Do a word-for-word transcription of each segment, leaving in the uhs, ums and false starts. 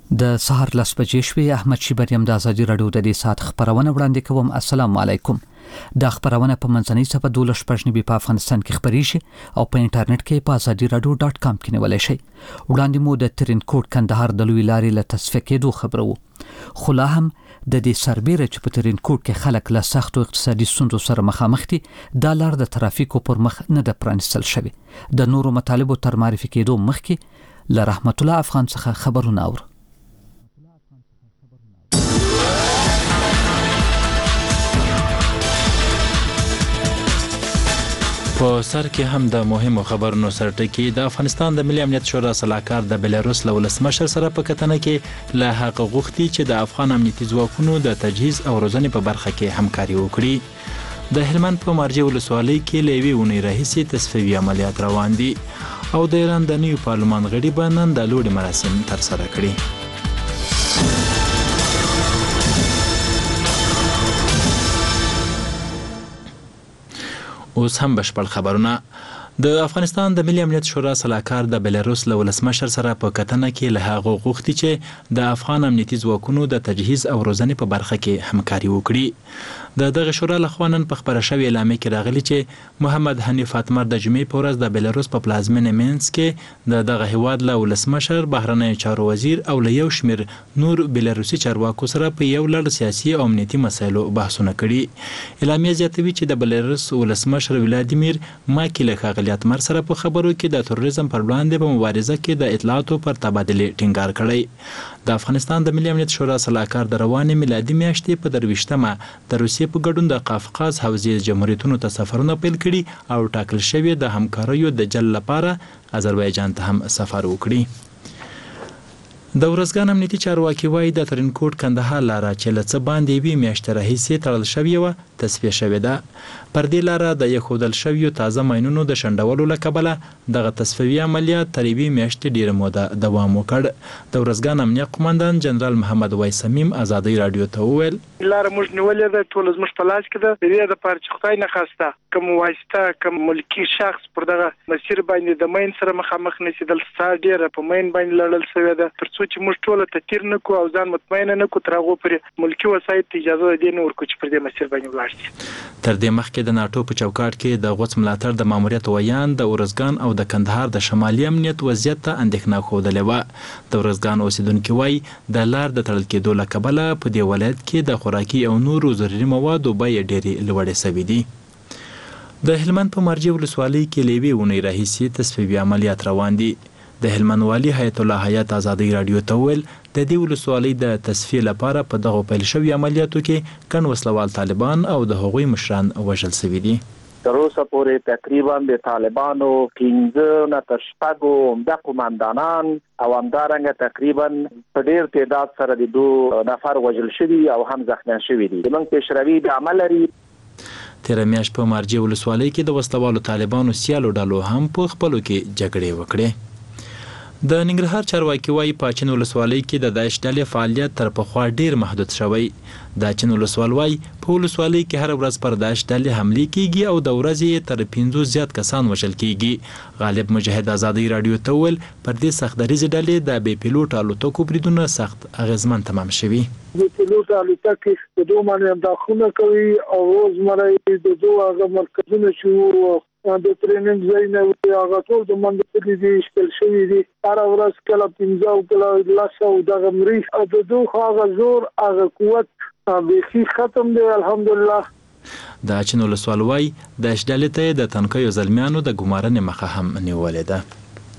د سهار لس بجې شوې. احمد شیبر یم د ازادي راډیو د دې ساعت خبرونه وړاندې کوم. السلام علیکم. دا خبرونه په منځنۍ صفحه دولس پښنی په افغانستان کې خبريږي او په انټرنیټ کې په ازادي راډیو ډاټ کام کې نیولای شئ. وړاندې مو د ترین کوټ کندهار د لوی لارې له تصفیه کېدو خبرو. خو لا هم د دې سربېره چې په ترین کوټ کې خلک له سختو اقتصادي ستونزو سره مخامخ دي، دا لار د ترافیکو پر مخ نه د پرانستل شوی. د نورو مطالبو تر معرفي کېدو مخکې له رحمت الله افغان څخه خبرونه اورو. په سر کې هم د مهمو خبرونو سرټکی د افغانستان د ملي امنیت شورا صلاحکار د بلاروس له ولسمشر سره په کتنه کې له حق غوښتي چې د افغان امنیتي ځواکونو د تجهیز او روزنې په برخه کې همکاري وکړي. د هلمند په مارجې ولسوالۍ کې له یوې اونۍ راهیسې تصفیوي عملیات روان دي او د ایران د نوي پارلمان غړي به نن د لوړې مراسم ترسره کړي. اوس هم بشپړ خبرونه. د افغانستان د ملي امنیت شورا صلاحکار د بلاروس له ولسمشر سره په کتنه کې له هغه غوښتي چې د افغان امنیتي ځواکونو د تجهیز او روزنې په برخه کې همکاري وکړي. د دغه شورا لخوا نن په خبره شوې اعلامیه کې راغلي چې محمد حنیف اتمر د جمعې په ورځ د بلاروس په پلازمینه مینسک کې د دغه هیواد له ولسمشر، بهرنیو چارو وزیر او له یو شمېر نور بلاروسي چارواکو سره په یو لړ سیاسي او امنیتي مسایلو بحثونه کړي. اعلامیه زیاتوي چې د بلاروس ولسمشر ولادیمیر ماکي له ښاغلي اتمر سره په خبرو کې د تروریزم پر وړاندې په مبارزه کې د اطلاعاتو پر تبادله ټینګار کړی. د افغانستان د ملي امنیت شورا صلاحکار د روانې میلادي میاشتې په درویشتمه د روسیې په ګډون د قافقاز حوزې جمهوریتونو ته سفرونه پیل کړي او ټاکل شوی د همکاریو د جل لپاره آذربایجان ته هم سفر وکړي. د ورځګان امنیتي چارواکي وایي د ترین کوټ کندهار لاره چې له څه باندې یوې میاشتې راهیسې تړل شوې وه تصفیه شوې ده. پر دې لاره د ایښودل شویو تازه ماینونو د شنډولو له کبله دغه تصفیوي عملیات تر یوې میاشتې ډېره موده دوام وکړ. د ورځګان امنیه قومندان جنرال محمد وایس سمیم ازادي راډیو ته وویل: لاره موږ نیولې ده، ټوله زموږ په لاس کې ده. د دې دپاره چې خدای نه خواسته کوم واسطه کوم ملکي شخص پر دغه مسیر باندې د مین سره مخامخ نه شي، دلته ساه ډېره په مین باندې لړل شوې ده، تر څو چې موږ ټوله تطهیر نه کړو او ځان مطمئنه نه کړو تر هغو پورې ملکي وسایط ته اجازه دې نه ورکړو چې پر دې مسیر باندې ولاړ شي. تر دې مخکې د ناټو په چوکاټ کې د غوڅ ملاتړ د ماموریت ویان د ورځګان او د کندهار د شمالي امنیت وضعیت ته اندېښنه ښودلې وه. د ورځګان اوسیدونکي وایي د لار د تړل کېدو له کبله په دې ولایت کې د خوراکي او نورو ضروري موادو بیې ډېرې لوړې شوې دي. د هلمند په مارجې ولسوالۍ کې له یوې اونۍ راهیسې تصفیوي عملیات روان دي. د هلمند والي حیات الله حیات ازادي راډیو ته وویل د دې ولسوالۍ د تصفیې لپاره په دغو پیل شوي عملیاتو کې ګڼ وسلوال طالبان او د هغوی مشران وژل شوي دي. تر اوسه پورې تقریبا د طالبانو پنځه نه تر شپږو عمده قومندانان او همدارنګه تقریبا په ډېر تعداد سره د دوه نفر وژل شوي او هم زخمیان شوي دي. زموږ پیشروي د عمل لري. تېره میاشت په مارجې ولسوالۍ کې د وسلوالو طالبانو سیالو ډلو هم په خپلو کې جګړې وکړې. د ننګرهار چارواکي وایي په اچین ولسوالۍ کې د داعش ډلې فعالیت تر پخوا ډېر محدود شوی. د اچین ولسوال وایي په ولسوالۍ کې هره ورځ پر داعش ډلې حملې کېږي او د ورځې تر پنځو زیات کسان وژل کېږي. غالب مجاهد ازادي راډیو ته وویل پر دې سخت دریځې ډلې د بې پیلوټ الوتکو بریدونه سخت اغېزمن تمام شوي. د پیلوټ الوتکې د دوه باندې انداخونه کوي او روزمره د دوه هغه مرکزونه چې د ټریننګ ځای نه وي هغه ټول د منډې دي شکل شوي دي. هره ورځ کله پنځه او کله لس او دغه مریخ او د دوه هغه زور هغه قوت بیخي ختم دی الحمدلله. د اچین ولسوال وایي داعش ډلې ته د تنکیو زلمیانو د ګمارنې مخه هم نیولې ده.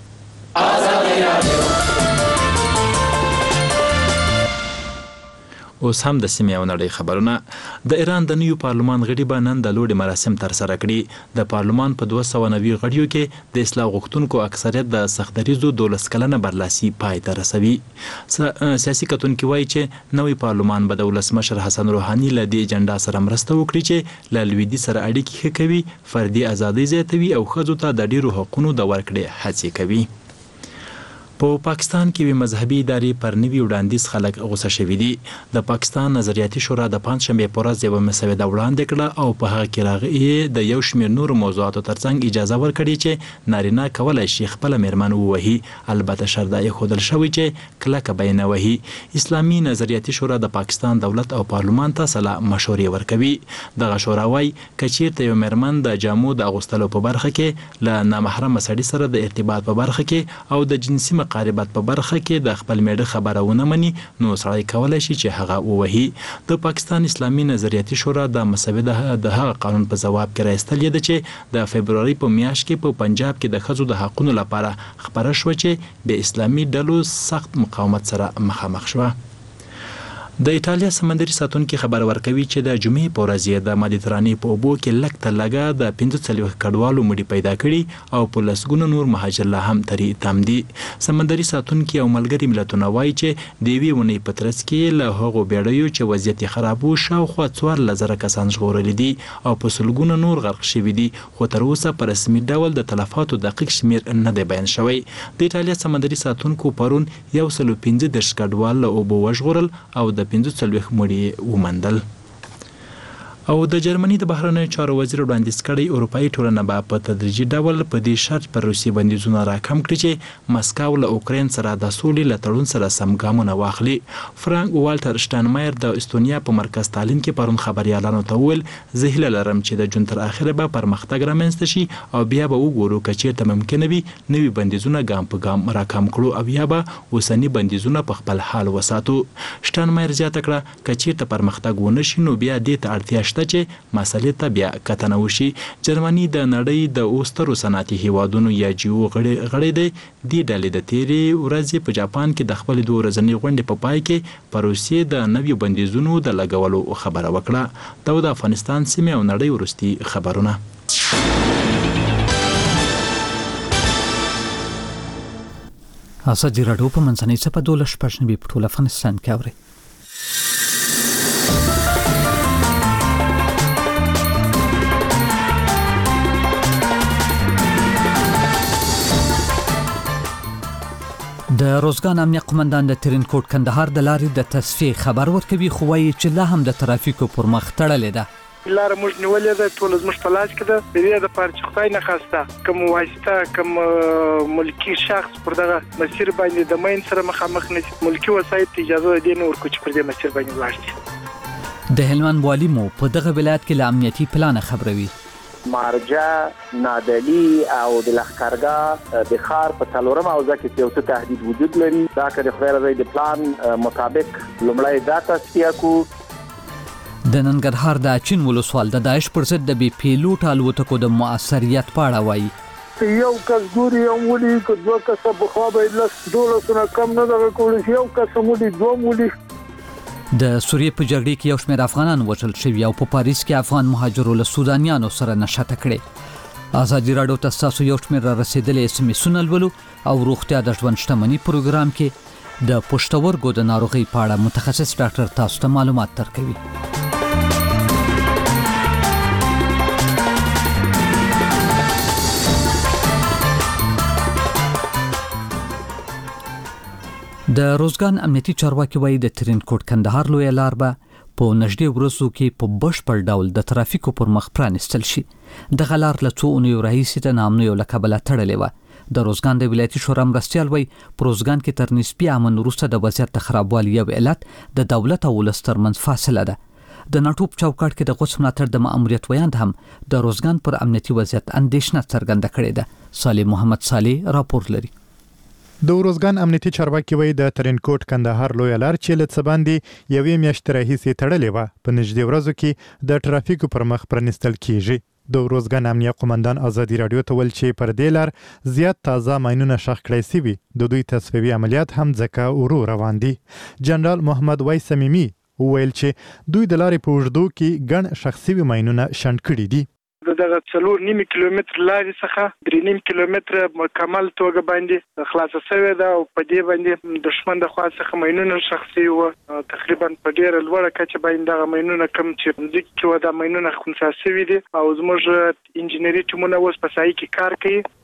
اوس هم د سیمې او نړۍ خبرونه. د ایران د نوي پارلمان غړي به نن د لوړې مراسم ترسره کړي. د پارلمان په دوه سوه نوي غړیو کې د اصلاح غوښتونکو اکثریت د سختدریځو دولس کلنه برلاسي پای ته رسوي. سیاسي کتونکي وایي چې نوی پارلمان به د ولسمشر حسن روحاني له دې اجنډا سره مرسته وکړي چې له لویدي سره اړیکې ښه کوي، فردي ازادۍ زیاتوي او ښځو ته د ډیرو حقونو د ورکړې هڅې کوي. په پاکستان کې وی مذهبي ادارې پر نوي وړاندیز خلک غوسه شوي دي. د پاکستان نظریاتي شورا د پنځشنبه په ورځ یو مسوده وړاندې کړه او په هغه کې راغی د یو شمېر نور موضوعاتو ترڅنګ اجازه ورکړي چې نارینه کولای شي خپل میرمن ووهي، البته شرط دا یې شوی چې کلکه بیان وهي. اسلامي نظریاتي شورا د پاکستان دولت او پارلمان ته سلا مشورې ورکوي. دغه شورا وايي کچیرته یو میرمن د جامو د اغوستلو په برخه کې له نامحرم سړي سره د ارتباط په برخه کې او د جنسي مقاربت په برخه کې د خپل میړه خبره ونه مني، نو سړی کولای شي چې هغه ووهي. د پاکستان اسلامي نظریاتي شورا د مسوده د هغه قانون په جواب کې راستلې ده چې د فبرवरी په میاشت کې په پنجاب کې د ښځو د حقوقو لپاره خبره شو چې به اسلامي ډلو سخت مقاومت سره مخامخ شوه. د ایټالیا سمندري ساتونکي خبر ورکوي چې د جمعې په ورځ د مدیترانې په اوبو کې لږ تر لږه د پنځه څلوېښت کډوالو مړي پیدا کړي او په لسګونو نور مهاجر لا هم ترې تم دي. سمندري ساتونکي او ملګري ملتونه وایي چې د یوې اونۍ په ترڅ کې له هغو بیړیو چې وضعیت یې خراب و شاوخوا څوارلس زره کسان ژغورلي دي او په سلګونو نور غرق شوي دي، خو تر اوسه په رسمي ډول د تلفاتو دقیق شمېر نه دی بیان شوی. د ایټالیا سمندري ساتونکو پرون یو سل او پنځه دېرش کډوال له اوبو وژغورل او د پنځه څلوېښت مړي ومندل. او د جرمني د بهرنیو چارو وزیر وړاندیز کړی اروپایي ټولنه به په تدریجي ډول په دې شرط پر روسي بندیزونه راکم کړي چې مسکو له اوکراین سره د سولې له تړون سره سم ګامونه واخلي. فرانک والټر شټاینمایر د استونیا په مرکز تالین کې پرون خبريالانو ته وویل زه هیله لرم چې د جون تر اخره به پرمختګ رامنځته شي او بیا به وګورو که چیرته ممکنه وي نوي بندیزونه ګام په ګام راکم کړو او بیا به اوسني بندیزونه په خپل حال وساتو. شټاینمایر زیاته کړه که چیرته پرمختګ ونه شي نو بیا دې ته اړتیا شته چې مسلې ته بیا کتنه وشي. جرمني د نړۍ د اوسترو صنعتي هیوادونو یا جیو غړی دی. دې ډلې د تیرې ورځې په جاپان کې د خپل دوه ورځنۍ غونډې په پای کې پر روسیې د نویو بندیزونو د لګولو خبره وکړه. دا د افغانستان سیمې او نړۍ وروستي خبرونه. ازادي راډیو په منځنۍ څپه دولس شپږ نوي په ټول افغانستان کې اوري. د روزګان امنیه قومندان د ترینکوټ کندهار د لارې د تصفیې خبر ورکوي، خو وایي چې لا هم د ترافیکو پر مخ تړلې ده. لار موږ نیولې ده، ټول زموږ په لاس کې ده. د دې د پاره چې خدای نه خواسته کوم واسطه کوم ملکی شخص پر دغه مسیر باندې د مین سره مخامخ نشي، ملکی وسایت اجازه دي نه ورکوي چې پر دې مسیر باندې لاړ شي. د هلمند والی مو په دغه ولایت کې له امنیتي پلان خبروي. مارجه، نادلی او د لښکرګاه د ښار په څلورم حوزه کې یو څه تهدید وجود لري. دا که د خدای رضا د پلان مطابق لومړی دا تصفیه کو. د ننګرهار د اچین ولسوال د داعش پر ضد د بي پیلوټ الوتکو د مؤثریت په اړه وایي. یو کس ګوري یو ولي که دوه کسه بخوا به لس دولسونه کم نه دغه کولی شي، یو کس ولي دوه ولي. د سوریې په جګړې کې یو شمېر افغانان وژل شوي او په پاریس کې افغان مهاجرو له سودانیانو سره نښته کړې. ازادي راډیو ته ستاسو یو شمېر را رسېدلي اس ام اسونه لولو او روغتیا د ژوند شتمني پروګرام کې د پښتورګو د ناروغۍ په اړه متخصص ډاکټر تاسو ته معلومات درکوي. د روزګان امنیتي چارواکي وایي د ترینکوټ کندهار لویه لار به په نږدې ورځو کې په بشپړ ډول د ترافیکو پر مخ پرانیستل شي. دغه لار له څو اونیو راهیسې د ناامنیو له کبله تړلې وه. د روزګان د ولایتي شورا مرستیال وایي په روزګان کې تر نسبي امن وروسته د وضعیت د خرابوالي یو علت د دولت او ولس ترمنځ فاصله ده. د ناټو په چوکاټ کې د غوڅ ملاتړ د ماموریت ویاند هم د روزګان پر امنیتي وضعیت اندېښنه څرګنده کړې ده. صالح محمد صالح راپور لري. د روزګان امنیتي چارواکي وایي د ترینکوټ کندهار لویه لار چې له څه باندې یوې میاشتې راهیسې تړلې وه په نږدې ورځو کې د ترافیکو پر مخ پرانیستل کیږي. د روزګان امنیه قومندان ازادي راډیو ته ویل چې پر دې لار زیات تازه ماینونه ښخ کړی سوي، د دوی تصفیوي عملیات هم ځکه ورو روان دي. جنرال محمد وای صمیمي وویل چې دوی د لارې په اوږدو کې ګڼ ښخ سوي ماینونه شنډ کړي دي. دغه څلور نیمه کیلومتر لارې څخه درې نیم کیلومتر مکمل توګه باندې خلاصه شوې ده او په دې باندې دښمن د خوا څخه ماینونه شخصي و تقریبا په ډیره لوړه کچه باندې دغه ماینونه کم چې ځکه چې دا ماینونه خنثی شوي دي او زموږ انجنیری ټیمونه اوس په سایه کې کار کوي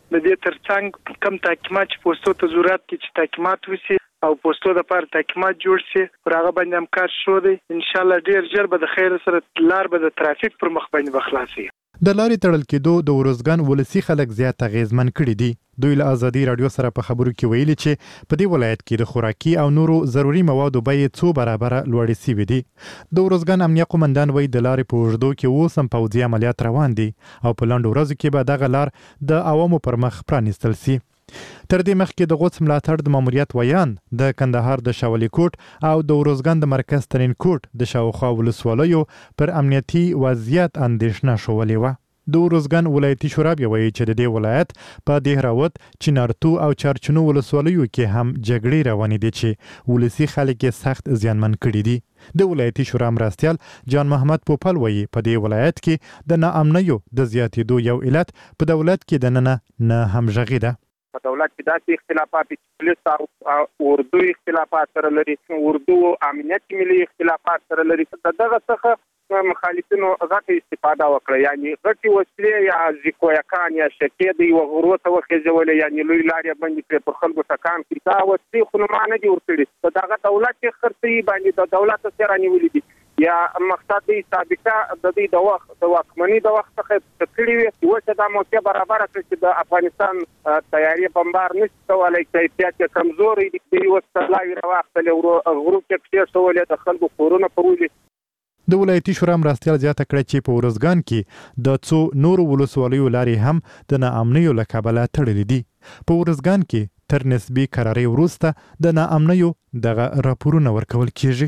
د دې ترڅنګ کم تحقیقات چې پوسټو ته ضرورت کې چې تحقیقات وشي او پوسټو د پر تحقیقات جوړ شي پر هغه باندې هم کار شو دی ان شاء الله ډیر ژر به د خیر سره لار به د ترافیک پر مخ باندې بخلاصي. د لارې تړل کېدو د ورزګان ولسی خلک زیات اغیزمن کړي دي. دوی له ازادي رادیو سره په خبرو کې ویلي چې په دې ولایت کې د خوراکي او نورو ضروري موادو بیې څو برابره لوړې شوې دي. د ورزګان امنیه قومندان وایي د لارې په اوږدو کې اوس هم پوځي عملیات روان دي او په لنډو ورځو کې به دغه لار د عوامو پر مخ پرانیستل شي. تر دې مخکې د غوڅ ملاتړ د ماموریت ویان د کندهار د شاولي کوټ او د ورزګان د مرکز ترین کوټ د شاوخوا ولسوالیو پر امنیتي وضعیت اندېښنه شولې وه. د ورزګان ولایتي شورا بیا وایي چې د دې ولایت په دهراوت، چنارتو او چارچنو ولسوالیو کې هم جګړې روانې دي چې ولسي خلک یې سخت زیانمن کړي دي. د ولایتي شورا مرستیال جان محمد پوپل وایي په دې ولایت کې د ناامنیو د زیاتېدو یو علت په دولت کې د ننه نه همغږي ده. په دولت کې داسې اختلافات چې پولیس او اردو اختلافات سره لري، اردو او امنیت ملي اختلافات سره لري. دغه څخه مخالفینو غټه استفاده وکړه، یعنی غټي وسلې یا ځکویکان یا شکې دی او غرو ته وخېځولې، یعنی لوی لارې باندې پر خلکو سکان کړي. دا وسلې خو نه معنی جوړ کړي. دغه دولت چې خرڅي باندې د دولت سره نیولې دي یا مقصد دی سابقه د دې د وخت د واکمنۍ د وخت څخه تکړی وي چې دا موقع برابر کړي چې د افغانستان تیاری بمبار نشي کولای، کیفیت کمزوري دي. د یو ستلای راوخت له غرو کې څه سوالې د خلکو کورونه پرولي. د ولایتي شورا مرستیال زیاته کړه چې په ورزګان کې د څو نورو ولسوالیو لارې هم د ناامنیو له کبله تړلې دي. په ورزګان کې تر نسبي قرارې وروسته د ناامنیو دغه راپورونه ورکول کیږي.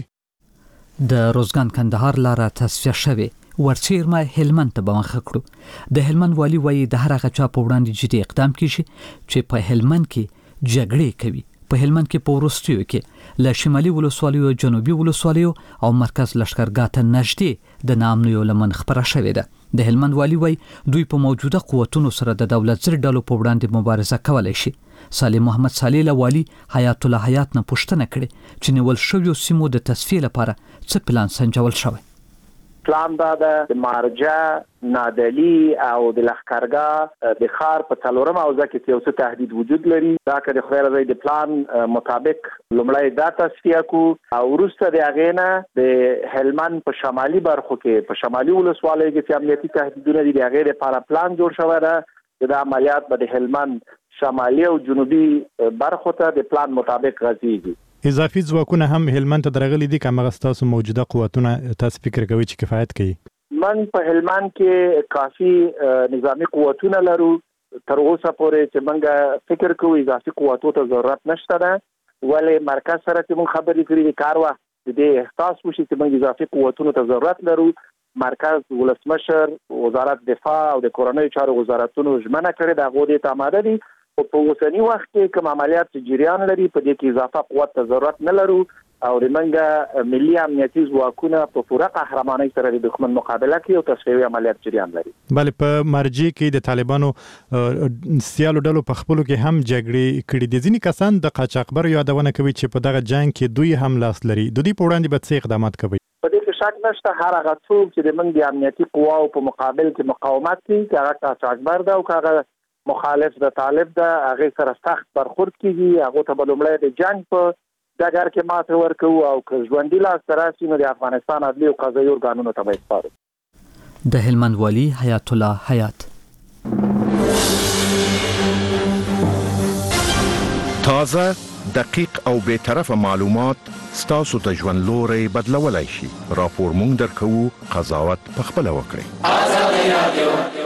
د روزګان کندهار لاره تصفیه شوې ورڅیرمه هلمند ته به مخه کړو. د هلمند والی وایي د هر هغه چا په وړاندې جدي اقدام کیږي چې په هلمند کې جګړې کوي. په هلمند کې په وروستیو کې له شمالي ولسوالیو، جنوبي ولسوالیو او مرکز لشکرګاه ته نږدې د ناامنیو لمن خپره شوې ده. د هلمند والی وایي دوی په موجوده قوتونو سره د دولت زر ډلو په وړاندې مبارزه کولای شي. سالم محمد صالح له والي حیات الله حیات نه پوښتنه کړې چې نیول شویو سیمو د تصفیې لپاره څه پلان سنجول شوی. پلان دا د مارجه، نادلی او د لښکرګاه د ښار په څلورم حوزه کې یو څه تهدید وجود لري. دا که د خدای رضا د پلان مطابق لومړی دا تصفیه کو او وروسته د هغې نه د هلمند په شمالي برخو کې په شمالي ولسوالیو کې چې امنیتي تهدیدونه دي د هغې لپاره پلان جوړ شوی ده. د عملیات به د هلمند شمالي او جنوبي برخو ته د پلان مطابق غځېږي. اضافي ځواکونه هم هلمند ته درغلي دي که همغه ستاسو موجوده قوتونه تاسو فکر کوئ چې کفایت کوي؟ من په هلمند کې کافي نظامی قوتونه لرو. تر اوسه پورې چې موږ فکر کوو اضافي قوتو ته ضرورت نشته ده، ولې مرکز سره چې موږ خبرې کړې دي کار وخت د دې احساس وشي چې موږ اضافي قوتونو ته ضرورت لرو. مرکز ولسمشر، وزارت دفاع او د کورنیو چارو وزارتونو ژمنه کړې ده، هغوی دې ته آماده دي. په اوسني وخت کې کوم عملیات چې جریان لري په دې کې اضافه قوت ته ضرورت نه لرو او د منګه ملي امنیتي ځواکونه په پوره قهرمانۍ سره د دښمن مقابله کوي او تصفیوي عملیات جریان لري. بلې په مرجع کې د طالبانو سیالو ډلو په خپلو کې هم جګړې کړې دي. ځینې کسان د قاچاقبرو یادونه کوي چې په دغه جنگ کې دوی هم لاس لري. د دوی په وړاندې به څه اقدامات کوي؟ په دې کې شک نشته، هر هغه څوک چې د منګه امنیتي قواو په مقابل کې مقاومت کوي، هغه قاچاقبر ده او هغه مخالف د طالب ده، هغه سره سخت برخورد کیږي. هغه ته به لومړی د جنگ په ډګر کې ماته ورکوو او که ژوندي لاسته راشي نو د افغانستان عدلي او قضایي ارګانونو ته به سپارو. د هلمند والي حیات الله حیات. تازه، دقیق او بے طرفه معلومات ستاسو ته ژوند لوري بدلولای شي. راپور مونږ درکوو، قضاوت پخپله وکړئ.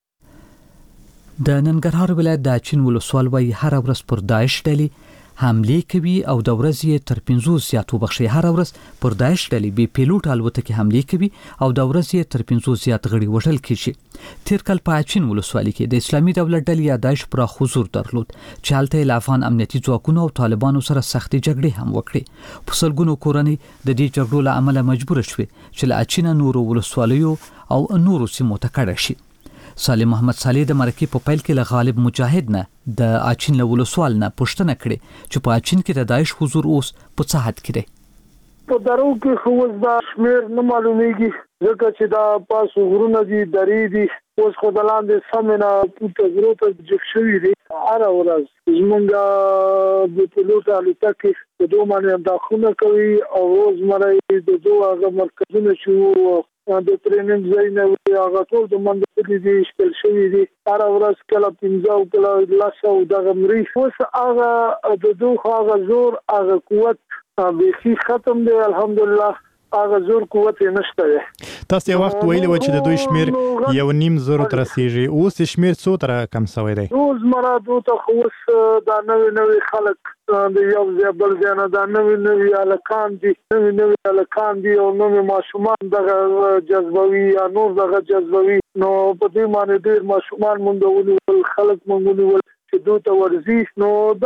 د ننګرهار ولایت د اچین ولسوال وایي هر ورځ پر داعش ډلې حملې کوي او د ورځې تر پنځوس زیات وبخښي هر ورځ پر داعش ډلې بې پیلوټ الوتکې حملې کوي او د ورځې تر پنځوس زیات غړي وژل کیږي. تیر کال په اچین ولسوالۍ کې د اسلامي دولت ډلې یا داعش پراخ حضور درلود چې هلته یې له افغان امنیتي ځواکونو او طالبانو سره سختې جګړې هم وکړې. په سلګونو کورنۍ د دې جګړو له امله مجبوره شوې چې له اچینه نورو ولسوالیو او نورو سیمو ته کډه شي. سالم محمد صالح د مرکې په پیل کې له غالب مجاهد نه د اچین له ولسوال نه پوښتنه کړې چې په اچین کې د داعش حضور اوس په څه حد کې دی. په درو کې خو د شمیر نه معلومیږي، ځکه چې دا پاسو غرونه دي درې دي اوس خو د لاندې سمنه پورته غرو ته جګ شوي دي هره ورځ زمونږ د پیلوټ الوتکې په دوه باندې انداخونه کوي او روزمره د دوه هغه مرکزونه چې د ټریننګ ځای نه وي هغه ټول د منځ دي شکل شوي دي هره ورځ کله پنځه او کله لس او دغه مري اوس هغه د دوه هغه زور هغه قوت به ختم دی الحمدلله هغه زور قوت نشته دی. تاسو یو وخت ویلي و چې د دوی شمیر یو نیم زرو تر رسیږي اوس شمیر څو تر کم شوی دی؟ روز مرا دوته اوس دا نوې نوې خلک د یو ځای بل ځای نه دا نوې نوې الکان دي نوې نوې الکان دي او نوې ماشومان دغه جذبوي یا نور دغه جذبوي نو په دې باندې ډېر ماشومان مونږ ونیول خلک مونږ ونیول چې دوته ورزي نو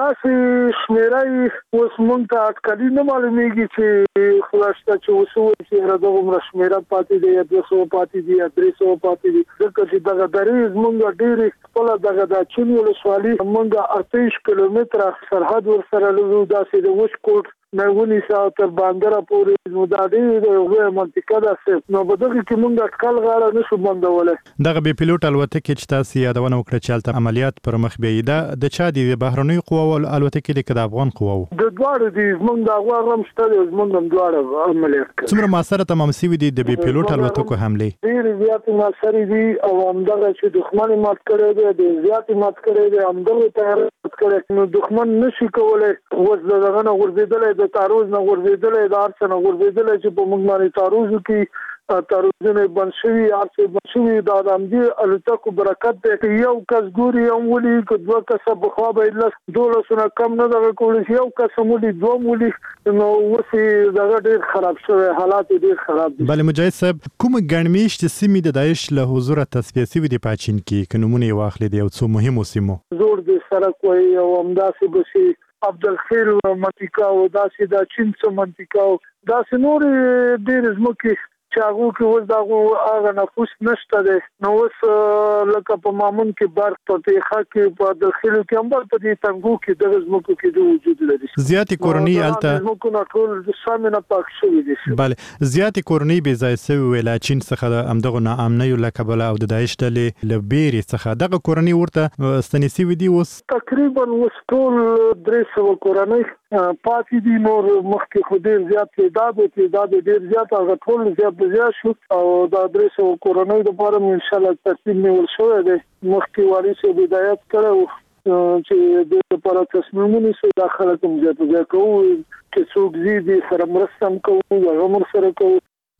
داسې شمیرای اوس مونږ ته اټکلي نه معلومیږي چې خلاصه چې اوسو چې راځو عمر شمیره پاتې دی دوه سوه پاتې دی درې سوه پاتې دی ځکه چې دغه درې مونږ ډېر خپل دغه د چین ولسوالي مونږ اته عشر کیلومتره سرحد ور سره لرو داسې د وښ کوټ نهونی ساعت تر باندره پورې نو دا ډېر یو منطقه ده نو په دغه کې مونږ اټکل غاړه نشو بندولای. دغه بي پیلوټ الوتکې چې تاسو یادونه وکړه چې هلته عملیات پر مخ بیاي دا د چا دي د بهرنیو قواو الوتکې دي که د افغان قواو؟ د دواړو دي زمونږ د افغان هم شته دی زمونږ هم دواړه عملیات کوي. څومره موثره تمام شوي دي د بي پیلوټ الوتکو حملې؟ ډېرې زیاتې موثرې دي او همدغه چې دښمن یې مات کړی دی ډېر زیات یې مات کړی دی همدغه طیاره مات کړی نو دښمن نشي کولی اوس د دغه نه غورځېدلی د تعرض نه غورځېدلی د هر څه نه غورځېدلی چې په موږ باندې تعرض وکړي تعرضونه بند شوي هر څه بند شوي دا د همدې الوتکو برکت دی یو کس ګوري هم ولي که دوه کسه پخوا به یې لس دولسونه کم نه دغه کولی شي یو کس هم ولي دوه هم ولي نو اوس یې دغه ډېر خراب شوی حالات یې ډېر خراب دي. بله مجاهد صاحب کومې ګڼ مېشتې سیمې د داعش له حضوره تصفیه شوي دي په چین کې که نومونه یې واخلې د یو څو مهمو سیمو؟ زور د سړک وایي او همداسې به شي عبدالخیر منطقه او داسې د چین څه منطقه او داسې نورې ډېرې ځمکې چې هغو کې اوس دغه هغه نفوس نشته دی نو اوس لکه په مامون کې برق په تیخه کې په عبدالخیرو کې هم بل په دې تنګو کې دغه ځمکو کې د وجود لري. زیاتې کورنۍ هلته ځمکو نه ټول سمې نه پاک شوي دي. بله زیاتې کورنۍ بې ځایه شوي وې له چین څخه د همدغو ناامنیو له کبله او د داعش ډلې له بیرې څخه دغه کورنۍ ورته ستنې شوي دي اوس؟ تقریبا اوس ټول درې سوه کورنۍ پاتې دي نور مخکې خو ډېر زیات تعداد و تعداد ډېر زیات هغه ټول زیات زیات شو او دا درې سوه کورنۍ دپاره مو انشاءالله ترتیب نیول شوی دی مخکې والي صاحب هدایت کړی و چې دې لپاره تصمیم ونیسو دا خلک هم ځای په ځای کوو چې څوک ځي دې سره مرسته هم کوو هغه هم ورسره کوو.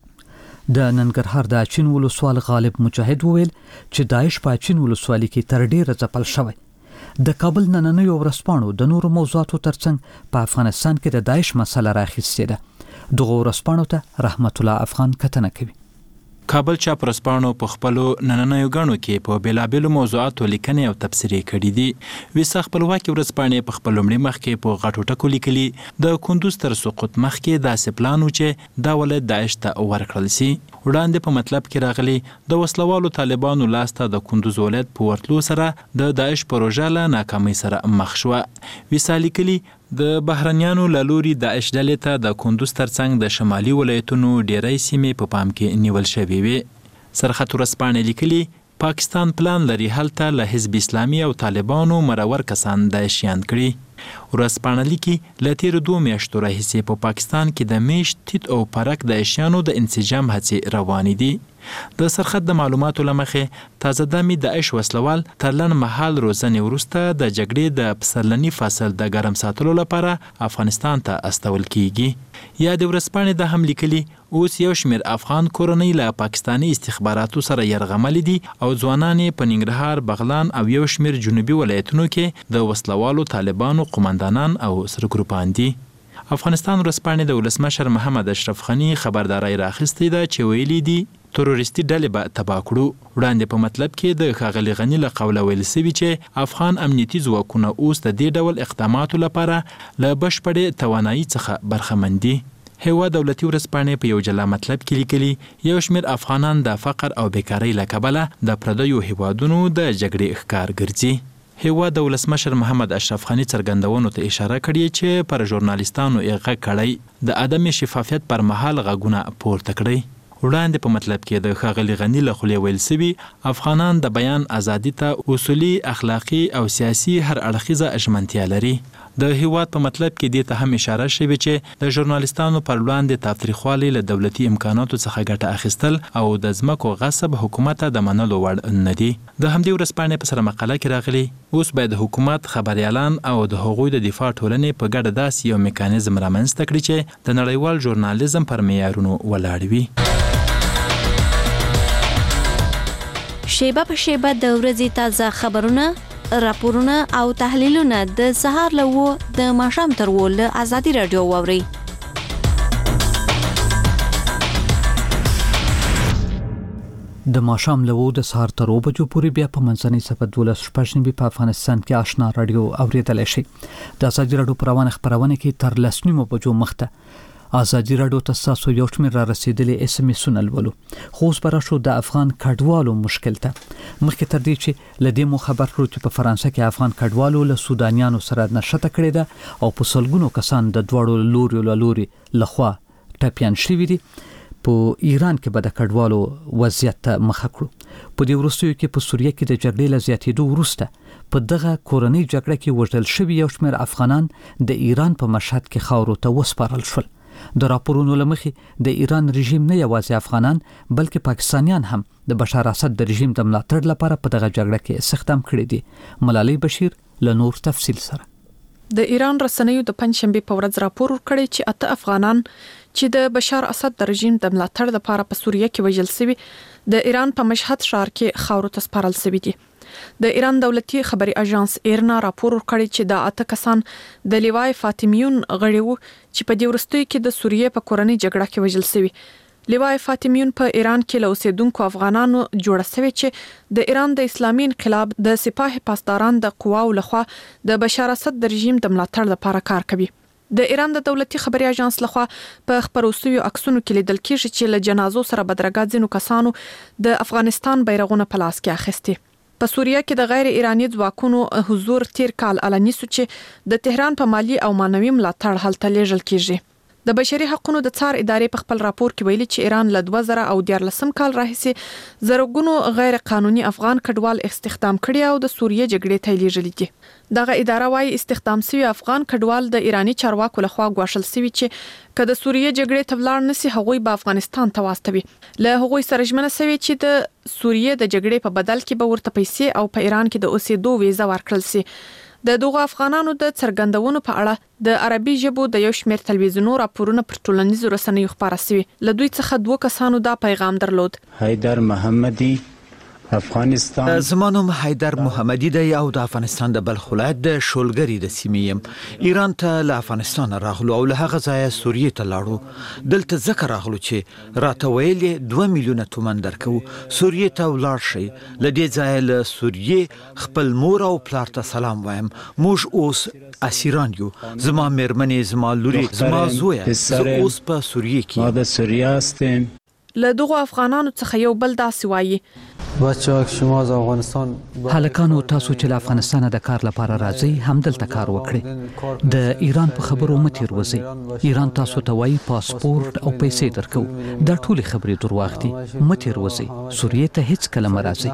د ننګرهار د اچین ولسوال غالب مجاهد وویل چې داعش په اچین ولسوالۍ کې تر ډېره ځپل شوی. د کابل نننیو ورځپاڼو د نورو موضوعاتو ترڅنګ په افغانستان کې د داعش مسله راخیستې ده. دغو ورځپاڼو ته رحمت الله افغان کتنه کوي. کابل چاپ ورځپاڼو په خپلو نننیو ګڼو کې په بېلابېلو موضوعاتو لیکنې او تبصرې کړي دي. ویسا خپلواکي ورځپاڼې په خپل لومړي مخ کې په غټو ټکو لیکلي د کندوز تر سقوط مخکې داسې پلان و چې دا ولایت داعش ته ورکړل سي. وړاندې په مطلب کې راغلي د وسلوالو طالبانو لاسته د کندوز ولایت په ورتلو سره د داعش پروژه له ناکامۍ سره مخ شوه. ویسا لیکلي د بهرنیانو له لوري داعش ډلې ته د کندوز ترڅنګ د شمالي ولایتونو ډیری سیمې په پام کې نیول شوې وې. سرخط ورځپاڼې لیکلي پاکستان پلان لري هلته له حزب اسلامي او طالبانو مرور کسان داعشیان کړي. ورځپاڼه لیکي له تېرو دوو میاشتو راهیسې په پاکستان کې د میشت تیت او پرک داعشیانو د انسجام هڅې روانې دي. د سرخط د معلوماتو له مخې تازه دمې داعش وسلوال تر لنډ مهال روزنې وروسته د جګړې د پسرلني فصل د ګرم ساتلو لپاره افغانستان ته استول کیږي. یا د ورځپاڼې د هم لیکلي اوس یو شمېر افغان کورنۍ له پاکستاني استخباراتو سره یرغملې دي او ځوانان په ننګرهار بغلان او یو شمېر جنوبي ولایتونو کې د وسلوالو طالبانو قماندانان او سرګروپان دي. افغانستان ورځپاڼې د ولسمشر محمد اشرف غني خبرداری راخیستې ده چې ویلي دي تروریستي ډلې به تباه کړو. وړاندې په مطلب کې د ښاغلي غني له قوله ویل سوي چې افغان امنیتي ځواکونه اوس د دې ډول اقداماتو لپاره له بشپړې توانایي څخه برخمن دي. هوا دولتي ورځپاڼې په یو جلا مطلب کې لیکلي یو شمېر افغانان د فقر او بیکارۍ له کبله د پردیو هیوادونو د جګړې ښکار ګرځي. هوا د ولسمشر محمد اشرف غني څرګندونو ته اشاره کړې چې پر ژورنالیستانو یې غږ کړی د عدم شفافیت پر مهال غږونه پورته کړی. وړاندې په مطلب کې د ښاغلي غني له خولې ویل سوي افغانان د بیان ازادي ته اصولي اخلاقی او سیاسي هر اړخیزه ژمنتیا لري. د هیواد په مطلب کې دې ته هم اشاره شوې چې د ژورنالیستانو پر وړاندې تاوتریخوالي له دولتي امکاناتو څخه ګټه اخیستل او د ځمکو غصب حکومت د منلو وړ نه دي. د همدې ورځپاڼې په سره مقاله کې راغلي اوس باید حکومت خبريالان او د هغوی د دفاع ټولنې په ګډه داسې یو میکانیزم رامنځته کړي چې د نړیوال ژورنالیزم پر معیارونو ولاړ وي. شیبه په شیبه د ورځې تازه خبرونه، راپورونه او تحلیلونه د سهار له و د ماښام تر و له ازادي رادیو واوري. د ماښام له و د سهار تر و بجو پورې بیا په منځنۍ صفحه دولس شپږ نیمې په افغانستان کې آشنا رادیو اوریدلای شي. د ازادي رادیو پروانه خبرونه کې تر لس نیمو بجو مخته ازادي رادیو ته تاسو یو شمېر را رسیدلې اس ام اس ولولو. خو اوس پر شو د افغان کډوالو مشکل ته مخکې تر دې چې لدې مو خبر کړو چې په فرانسه کې افغان کډوالو له سودانیانو سره نشته کړې ده او په سلګونو کسان د دوړو لوري له لوري لخوا ټپيان شوي دي. په ایران کې به د کډوالو وضعیت ته مخ کړو. په دې وروستیو کې په سوریه کې د جګړې له زیاتېدو وروسته په دغه کورنۍ جګړه کې وژل شوي یو شمېر افغانان د ایران په مشهد کې خاورو ته وسپارل شول. د راپورونو لمخې د ایران رژیم نه یوازې افغانان بلکې پاکستانیان هم د بشار اسد د رژیم د ملاتړ لپاره په دغه جګړه کې استخدام کړي دي. ملالۍ بشیر له نور تفصیل سره. د ایران رسنیو د پنځشنبه په ورځ راپور ورکړی چې اته افغانان چې د بشار اسد د رژیم د ملاتړ لپاره په سوریه کې وژل شوي د ایران په مشهد ښار کې خاورو ته سپارل شوي دي. د ایران دولتي خبري اژانس ایرنا راپور ورکړی چې د اته کسان د لیوای فاطمیون غړي وو چې په دې وروستیو کې د سوریه په کورنۍ جګړه کې وژل شوي. لیوای فاطمیون په ایران کې له اوسیدونکو افغانانو جوړ شوی چې د ایران د اسلامي انقلاب د سپاه پاسداران د قواو لخوا د بشار اسد د رژیم د ملاتړ لپاره کار کوي. د ایران د دولتي خبري اژانس لخوا په خبروسوي عکسونو کې لیدل کېږي چې له جنازو سره بدرګه ځینو کسانو د افغانستان بیرغونه په لاس کې اخیستي. په سوریه کې د غیر ایرانی ځواکونو حضور تیر کال علني سو چې د تهران په مالی او مانوي ملاتړ هلته لیږل کیږي. د بشري حقوقو د څار ادارې په خپل راپور کې ویلي چې ایران له دوه زره او دیارلسم کال راهیسې زرګونو غیر قانوني افغان کډوال استخدام کړي او د سوریه جګړې ته لیږلي دي. دغه اداره وايي استخدام شوی افغان کډوال د ایرانی چارواکو لخوا ګواښل شوی چې کله سوریه جګړې ته ولاړ نسی هغوی به افغانستان ته واستوي. له هغوی سره ژمنه شوی چې د سوریه د جګړې په بدل کې به ورته پیسې او په ایران کې د اوسېدو ویزه ورکړل شي. د دغه افغانانو د څرګندونو په اړه د عربي ژبو د یو شمېر تلویزیونونو راپورونه پر ټولنیزو رسنیو خپاره شوي. له دوی څخه دوه کسانو دا پیغام درلود. حیدر محمدی افغانستان. زمانوم حیدر محمدی دی او د افغانستان د بلخ ولایت د شولګری د سیمې يم. ایران ته له افغانستان راغلو او له هغه ځایه سوریه ته لاړو. دلته ځکه راغلو چې راته ویل دوه میلیونه تومان درکو سوریه ته ولاړ شي. له دې ځایه له سوریه خپل مور او پلار ته سلام وایم. موږ اوس اسیران یو. زما مېرمنې، زما لوري، زما زوی زه اوس په سوریه کې. ما د سوریه هستم. له دغه افغانانو څخه یو بل داسې وایي: بچه شما از افغانستان هلکانو تاسو چې له افغانستان د کار لپاره راځي هم دلته کار وکړي. د ایران په خبرو متیر وځي. ایران تاسو ته وایي پاسپورت او پیسې درکو. دا ټول خبرې دروغ دي. متیر وځي. سوریه ته هیڅ کله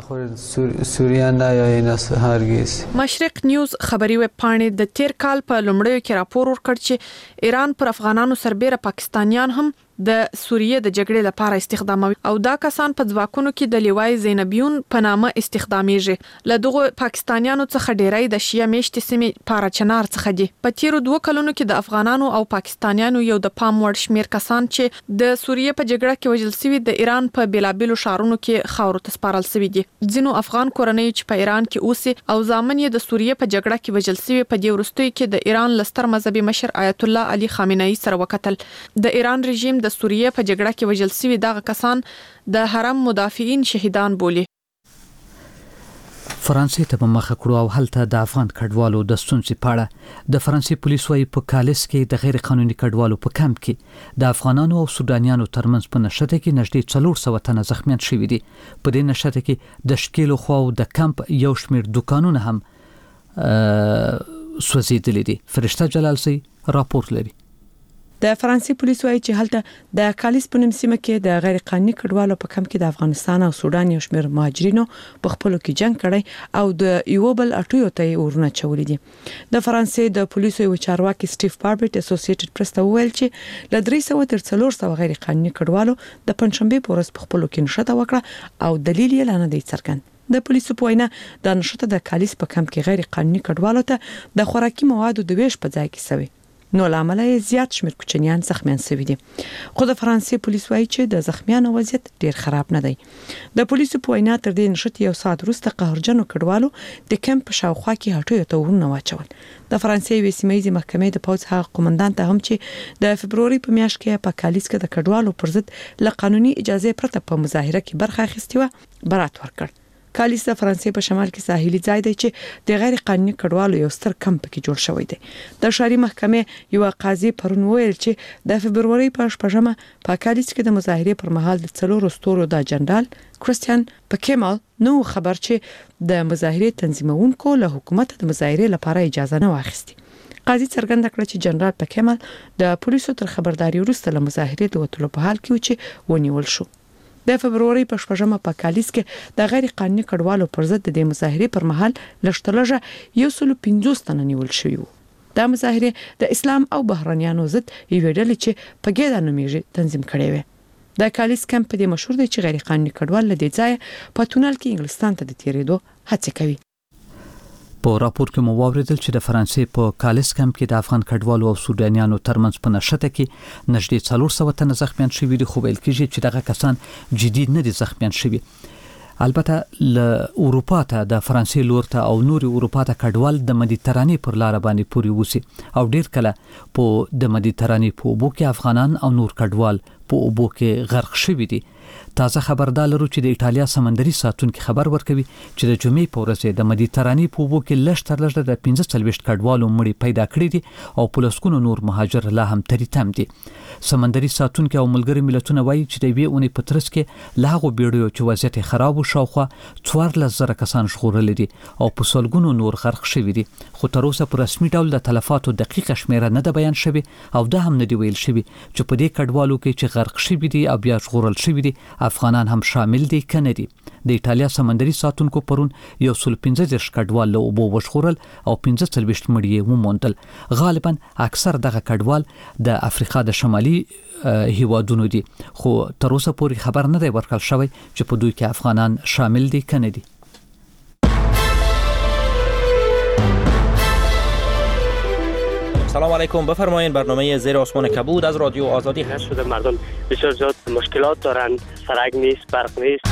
مرাজি. سوریه نه یا هرگز. مشرق نیوز خبري ویب پاڼې د تیر کال په لومړیو کې راپور ورکړ چې ایران پر افغانانو سربېره پاکستانیان هم د سوریه د جګړې لپاره استخداموي او دا کسان په ځواکونو کې د لیوای زینبیون په نامه استخدامیږي. له دغه پاکستانیانو څخه ډیری د شیعه میشتې سیمې پاراچنار څخه دي. په تیرو دوه کلونو کې د افغانانو او پاکستانیانو یو د پام وړ شمیر کسان چې د سوریه په جګړه کې وژل شوي د ایران په بیلابیلو ښارونو کې خاورو ته سپارل شوي دي. ځینو افغان کورنۍ چې په ایران کې اوسي او ځامن یې د سوریه په جګړه کې وژل شوي په دې وروستیو کې د ایران لستر مذهبي مشر آیت الله علي خامنه‌ای سره وکتل. د ایران رژیم د سوریه په جګړه کې وژل شوي دغه کسان د حرم مدافعین شهیدان بولي. فرانسې ته مخ کړو او هلته د افغان کډوالو د ستونزې په اړه د فرانسې پولیس وايي په کالس کې د غیر قانوني کډوالو په کمپ کې د افغانانو او سودانیانو ترمنځ په نشته کې نږدې څلور سوه تنه زخمیان شوي دي. په دې نشته کې د شکیلو خو د کمپ یو شمېر دکانونه هم سوځېدلي دي. فرشته جلالسي راپور لري. د فرانسې پولیس وايي چې هلته د کالیس په نوم سیمه کې د غیر قانوني کډوالو په کم کې د افغانستان او سودان یو شمېر مهاجرینو په خپلو کې جنگ کړی او د یو بل اټیو ته ورونه چولې دي. د فرانسې د پولیسو یو چارواکي سټیف باربټ اسوسییټډ پریس ته وویل چې ل درې سوه تر څلور سوه غیر قانوني کډوالو د پنځشنبه په ورځ په خپلو کې نشته وکړه او دلیل یې لا نه دی څرګند. د پولیسو په وینا د نشته د کالیس په کم کې غیر قانوني کډوالو ته د خوراکي موادو د ویش په ځای کې سوي نو لامل یې زیات شمېر کوچنیان زخمیان شوي دي. خو د فرانسې پولیس وايي چې د زخمیانو وضعیت ډیر خراب نه دی. د پولیسو په وینا تر دې نشته یو ساعت وروسته قهرجنو کډوالو د کمپ په شاوخوا کې هټیو ته ورونه واچول. د فرانسې یوې سیمه محکمې د پوځ هغه قومندان ته هم چې د فبروري په میاشت کې په کالیس کې د کډوالو پر ضد له قانوني اجازه پرته په مظاهره کې برخه اخیستې و برات ورکړ. کالیس د فرانسې په شمال کې ساحلي ځای دی چې د غیر قانوني کډوالو یو ستر کمپ کې جوړ شوی دی. د ښاري محکمې یو قاضي پرون ویل چې د فبروري په شپږمه په کالیس کې د مظاهرې پر مهال د څلورو ستورو د جنرال کریستیان پکیمال نو خبر چې د مظاهرې تنظیمونکو له حکومت د مظاهرې لپاره اجازه نه واخیستي. قاضي څرګنده کړه چې جنرال پکیمال د پولیسو تر خبرداري وروسته له مظاهرې د وټلو په حال کې و چې ونیول شو. د فبروري په شپږمه په کالیس کې د غیر قانوني کډوالو پر ضد د مظاهرې پر مهال لږترلږه یو سل پنځوس تنه نیول شوي وو. دا مظاهرې د اسلام او بهرانيانو ضد یوې ډلې چې په ګډه نومیږي تنظیم کړي وي. د کالیس کمپ د مشهور دی چې غیر قانوني کډوال له دې ځای په تونل کې انګلستان ته د تیریدو هڅه کوي. په راپور کې مو واوریدل چې د فرانسې په کالیس کمپ کې د افغان کډوالو او سودانیانو ترمنځ په نشته کې نږدې څلور سوه تنه زخمیان شوي دي خو ویل کېږي چې دغه کسان جدي نه دي زخمیان شوي. البته له اروپا ته د فرانسې لور ته او نور اروپا ته کډوال د مدیترانې پر لار باندې پوري وسی او ډیر کله په د مدیترانې په اوبو کې افغانان او نور کډوال په اوبو کې غرق شوي دي. تازه خبردار لرو چې د ایټالیا سمندري ساتونکو خبر ورکوي چې د جمعې په ورځ د مدیترانې په اوبو کې لږ تر لږه د پنځه څلوېښت کډوالو مړي پیدا کړي دي او په لسګونو نور مهاجر لا هم تری تم دي. سمندري ساتونکو او ملګري ملتونه وایي چې د یوې اونۍ په ترڅ کې له هغو بیړیو چې وضعیت یې خراب و شاوخوا څوارلس زره کسان ژغورلي دي او په سلګونو نور غرق شوي دي. خو تر اوسه په رسمي ډول د تلفاتو دقیقه شمیره نه ده بیان شوې او دا هم نه دی ویل شوی چې په دې کډوالو کې چې غرق شوي دي او بیا ژغورل شوي دي افغانان هم شامل دي کنه دي. د ایټالیا سمندري ساتونکو پرون یو سل پنځه دېرش کډوال له اوبو وژغورل او پنځه څلوېښت مړي یې وموندل. غالبا اکثر دغه کډوال د افریقا د شمالي هیوادونو دي خو تر اوسه پورې خبر نه دی ورکړل شوی چې په دوی کې افغانان شامل دي کنه دي. سلام علیکم، بفرمایید. برنامه زیر آسمان کبود از رادیو آزادی هست. شده مردم بسیار زیاد مشکلات دارند، سرک نیست، برق نیست.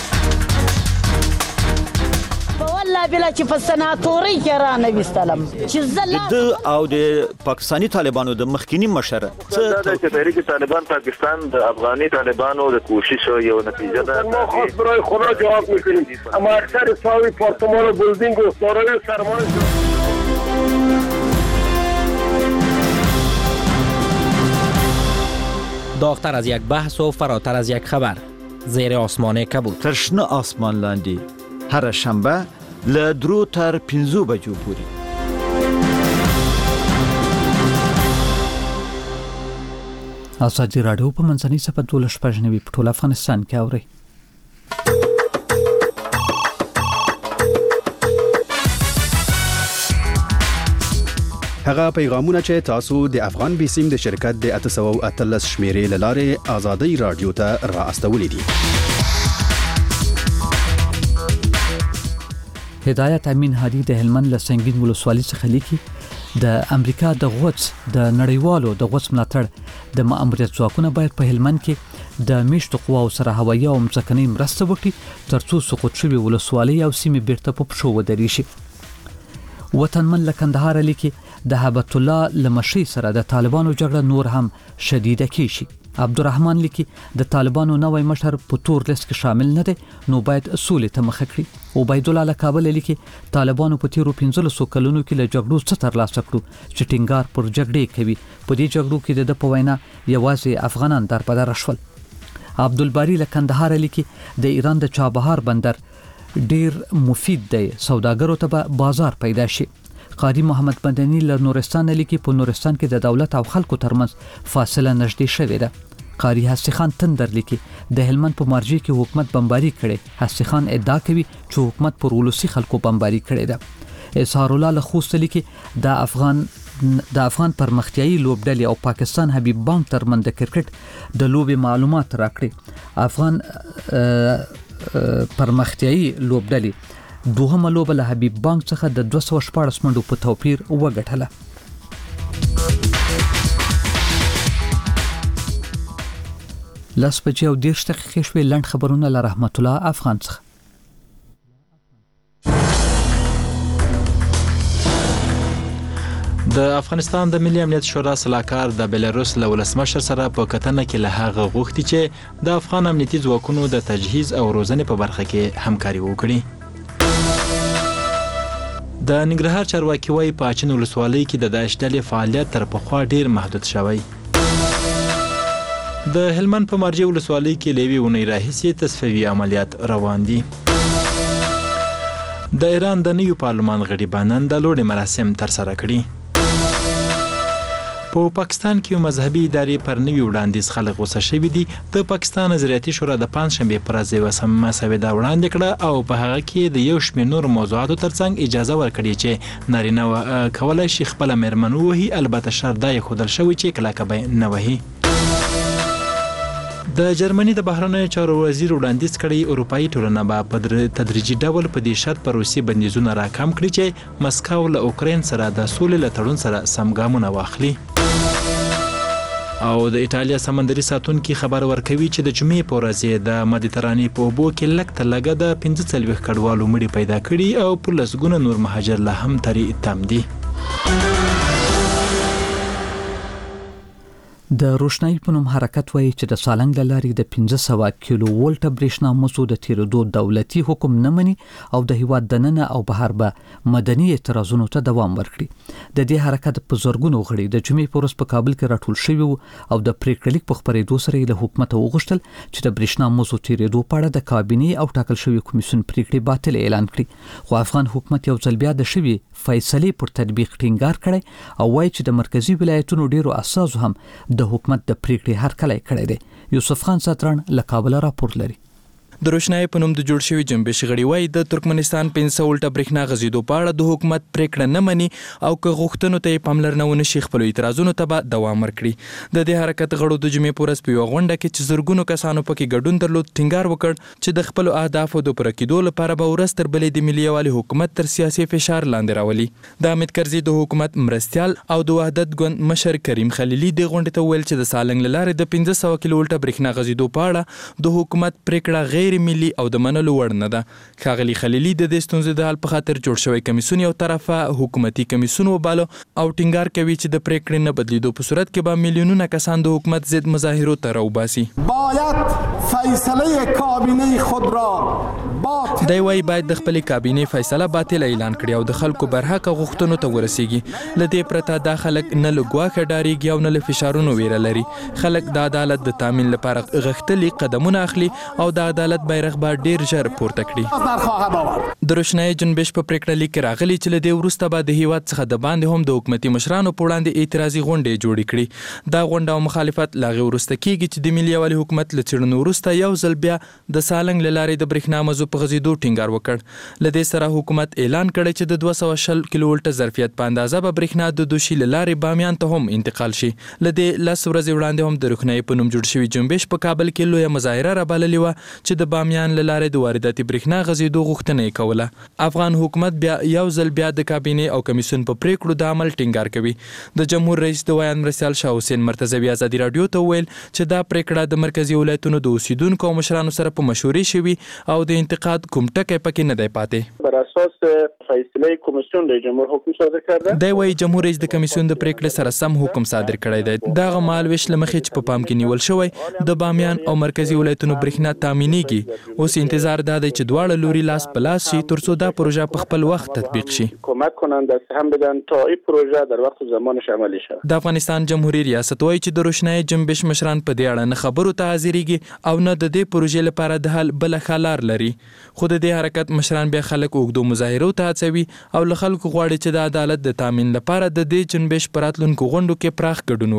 والله بلا چې په سناتوري کې را نه وستلم چې زله د او د پاکستانی طالبانو د مخکینی مشره څه د تحریک طالبان پاکستان د افغاني طالبانو د کوشش یو نتیجه ده. ما خاص برای خدا جواب میکنیم اما اکثر ساوی پارتمان و بلدینگ و سارای سرمایه داغتر از یک بحث و فراتر از یک خبر. زیر آسمان کبود. ترشنه آسمان لاندی هر شنبه له درو تر پنځو بجو پورې. ازادي راډیو په منځنۍ صفحه دوله شپږ نوي په ټول افغانستان کې اوري. هغه پیغامونه چې تاسو د افغان بیسیم د شرکت د اته سوه او اتلس شمیرې لاره ازادي رادیو ته را استولې دي. هدایت امین هادي د هلمند له سنگین ولسوالۍ څخه لیکي د امریکا د غوڅ د نړیوالو د غوڅ ملاتړ د ماموریت ځواکونه باید په هلمند کې د میشتو قواو سره هوایي او ځمکنۍ مرسته وکړي ترڅو سقوط شوي ولسوالۍ او سیمې بیرته په پښو ودرې شي. وطنمن له کندهار لیکي د هبت الله لمشي سره د طالبانو جګړه نور هم شدیده کیږي. عبدالرحمن لیکي د طالبانو نوې مشر په تور لیست کې شامل نه دی نو باید اصول ته مخه کړي. عبید الله له کابل لیکي طالبانو په تیرو پنځلسو کلونو کې له جګړو څخه ترلاسه کړو چې ټینګار پر جګړې کوي. په دې جګړو کې د په وینا یوازې افغانان درپدر شول. عبدالباری له کندهار لیکي د ایران د چابهار بندر ډیر مفید دی، سوداګرو ته به بازار پیدا شي. قاری محمد مدني له نورستان لیکي په نورستان کې د دولت او خلکو ترمنځ فاصله نږدې شوې ده. قاری هستی خان تندر لیکي د هلمند په مارجې کې حکومت بمباري کړي. هستی خان ادعا کوي چې حکومت پر ولسی خلکو بمباري کړي ده. اظهار الله له خوست لیکي د افغان د افغان پرمختیایي لوبډلې او پاکستان حبیب بانک ترمنځ د کرکټ د لوبې معلومات راکړي. افغان پرمختیایي لوبډلې دوهمه لوبه له حبیب بانک څخه د دوه سوه شپاړس منډو په توپیر وګټله. لاس بجې او دېرش دقیقې شوې. لنډ خبرونه له رحمت الله افغان څخه. د افغانستان د ملي امنیت شورا سلاکار د بلاروس له ولسمشر سره په کتنه کې له هغه غوښتي چې د افغان امنیتي ځواکونو د تجهیز او روزنې په برخه کې همکاري وکړي. د ننګرهار چارواکي وايي په اچین ولسوالۍ کې د داعش ډلې فعالیت تر پخوا ډیر محدود شوی. د هلمند په مارجې ولسوالۍ کې له یوې اونۍ راهیسې تصفیوي عملیات روان دي. د ایران د نوي پارلمان غړي نن د لوړې مراسم ترسره کړي. په پاکستان کې مذهبي ادارې پر نوي وړاندیز خلک غوسه شوي دي. د پاکستان نظریاتي شورا د پنځشنبې پر ورځ یوه مسوده وړاندې کړه او په هغه کې د یو شمېر نورو موضوعاتو ترڅنګ اجازه ورکړې چې نارینه کولی شي خپله مېرمن ووهي، البته شرط دا یې ښودل شوی چې کلکه به نه وهي. د جرمني د بهرنیو چارو وزیر وړاندیز کړی اروپایي ټولنه به په تدریجي ډول په دې شرط پر روسي بندیزونه راکم کړي چې مسکو له اوکراین سره د سولې له تړون سره سم ګامونه واخلي. او د ایټالیا سمندري ساتونکي خبر ورکوي چې د جمعې په ورځ د مدیترانې په اوبو کې لږ تر لږه د پنځه څلوېښت کډوالو مړي پیدا کړي او په لسګونه نور مهاجر لا هم ترې تم دي. د روشنايي په نوم حرکت وایي چې د سالنګ له لارې د پنځه سوه کیلو ولټه برېښنا مسو د تیرېدو دولتي حکم نه مني او د هیواد دننه او بهر به مدني اعتراضونو ته دوام ورکړي. د دې حرکت په زرګونو غړي د جمعې په ورځ په کابل کې راټول شوي او د پریکړه لیک په خپرېدو سره یې له حکومته وغوښتل چې د برېښنا مسو تیرېدو په اړه د کابینې او ټاکل شوي کمیسیون پریکړې باطل اعلان کړي. خو افغان حکومت یو ځل بیا د شوي فیصلې پر تطبیق ټینګار کړی او وایي چې د مرکزی ولایتونو ډیرو اساسو هم د حکومت د پریکړې هرکلی کړی دی. یوسف خان ساتران له کابل راپور لري. د روشنايي په نوم د جوړ شوي جنبش غړي وایي د ترکمنستان پنځه ولټه برېښنا غځېدو په اړه د حکومت پریکړه نه مني او که غوښتنو ته یې پاملرنه ونه شي خپلو اعتراضونو ته به دوام ورکړي. د دې حرکت غړو د جمعې په ورځ په یوه غونډه کې چې زرګونو کسانو پکې ګډون درلود ټینګار وکړ چې د خپلو اهدافو د پوره کېدو لپاره به ورځ تر بلې د ملي یووالي حکومت تر سیاسي فشار لاندې راولي. د حامد کرزي د حکومت مرستیال او د وحدت ګوند مشر کریم خلیلي دې غونډې ته وویل چې د سالنګ له لارې د پنځه سوه کیلو ولټه برېښنا غځېدو په اړه د حکومت پریکړه غیر ملي او د منلو وړ نه ده. ښاغلي خلیلي د دې ستونزې د حل په خاطر جوړ شوی کمیسیون یو طرفه حکومتي کمیسیون وباله او ټینګار کوي چې د پریکړې نه بدلیدو په صورت کې به میلیونونه کسان د حکومت ضد مظاهرو ته راوباسي. باید فیصله کابینه خود را باطل دی وايي باید د خپلې کابینې فیصله باطل اعلان کړي او د خلکو برحقه غوښتنو ته ورسیږي. له دې پرته دا خلک نه له ګواښه ډارېږي او نه له فشارونو ویره لري. خلک د عدالت د تامین لپاره غښتلي قدمونه اخلي او د عدالت بیرغ به ډیر ژر پورته کړي. د روشنايي جنبش په پریکړه لیک کې راغلي چې له دې وروسته به د هیواد څخه د باندې هم د حکومتي مشرانو په وړاندې اعتراضي غونډې جوړې کړي. دا غونډه او مخالفت له هغې وروسته کیږي چې د ملي یووالي حکومت له څېړنو وروسته یو ځل بیا د سالنګ له لارې د برېښنا مزو په غځېدو ټینګار وکړ. له دې سره حکومت اعلان کړی چې د دوه سوه شل کیلو ولټه ظرفیت په اندازه به برېښنا د دوشي له لارې بامیان ته هم انتقال شي. له دې لس ورځې وړاندې هم د روښنايي په نوم جوړ شوي جنبش په کابل کې لویه مظاهره رابللې وه چې د بامیان له لارې د وارداتي برېښنا غځېدو غوښتنه یې کوله. افغان حکومت بیا یو ځل بیا د کابینې او کمیسیون په پریکړو د عمل ټینګار کوي. د جمهور رئیس د ویان مرستیال شاه حسین مرتضوي ازادي راډیو ته وویل چې دا پریکړه د مرکزي ولایتونو د اوسیدونکو او مشرانو سره په مشورې شوي او د انتقاد کوم ټکی پکې نه دی پاتې. بر اساس فیصله کمیسیون رئیس جمهور حکم صادر کړی دی. وايي جمهور رئیس د کمیسیون د پریکړې سره سم حکم صادر کړی دی. دغه مهال ویش له مخې چې په پام کې نیول شوی د بامیان او مرکزي ولایتونو برېښنا تامینېږي. اوس انتظار دا دی چې دواړه لوري لاس په لاس شي ترڅو دا پروژه په خپل وخت تطبیق شي. کمک کنند دست هم بدن تا این پروژه در وقت زمانش عملی شود. د افغانستان جمهوریت ریاست وايي چې د روشنايي جنبش مشران په دې اړه نه خبرو ته حاضرېږي او نه د دې پروژې لپاره د حل بل ښه لار لري. خو د دې حرکت مشران بیا خلک اوږدو مظاهرو ته هڅوي او له خلکو غواړي چې د عدالت د تامین لپاره د دې جنبش په راتلونکو غونډو کې پراخ ګډون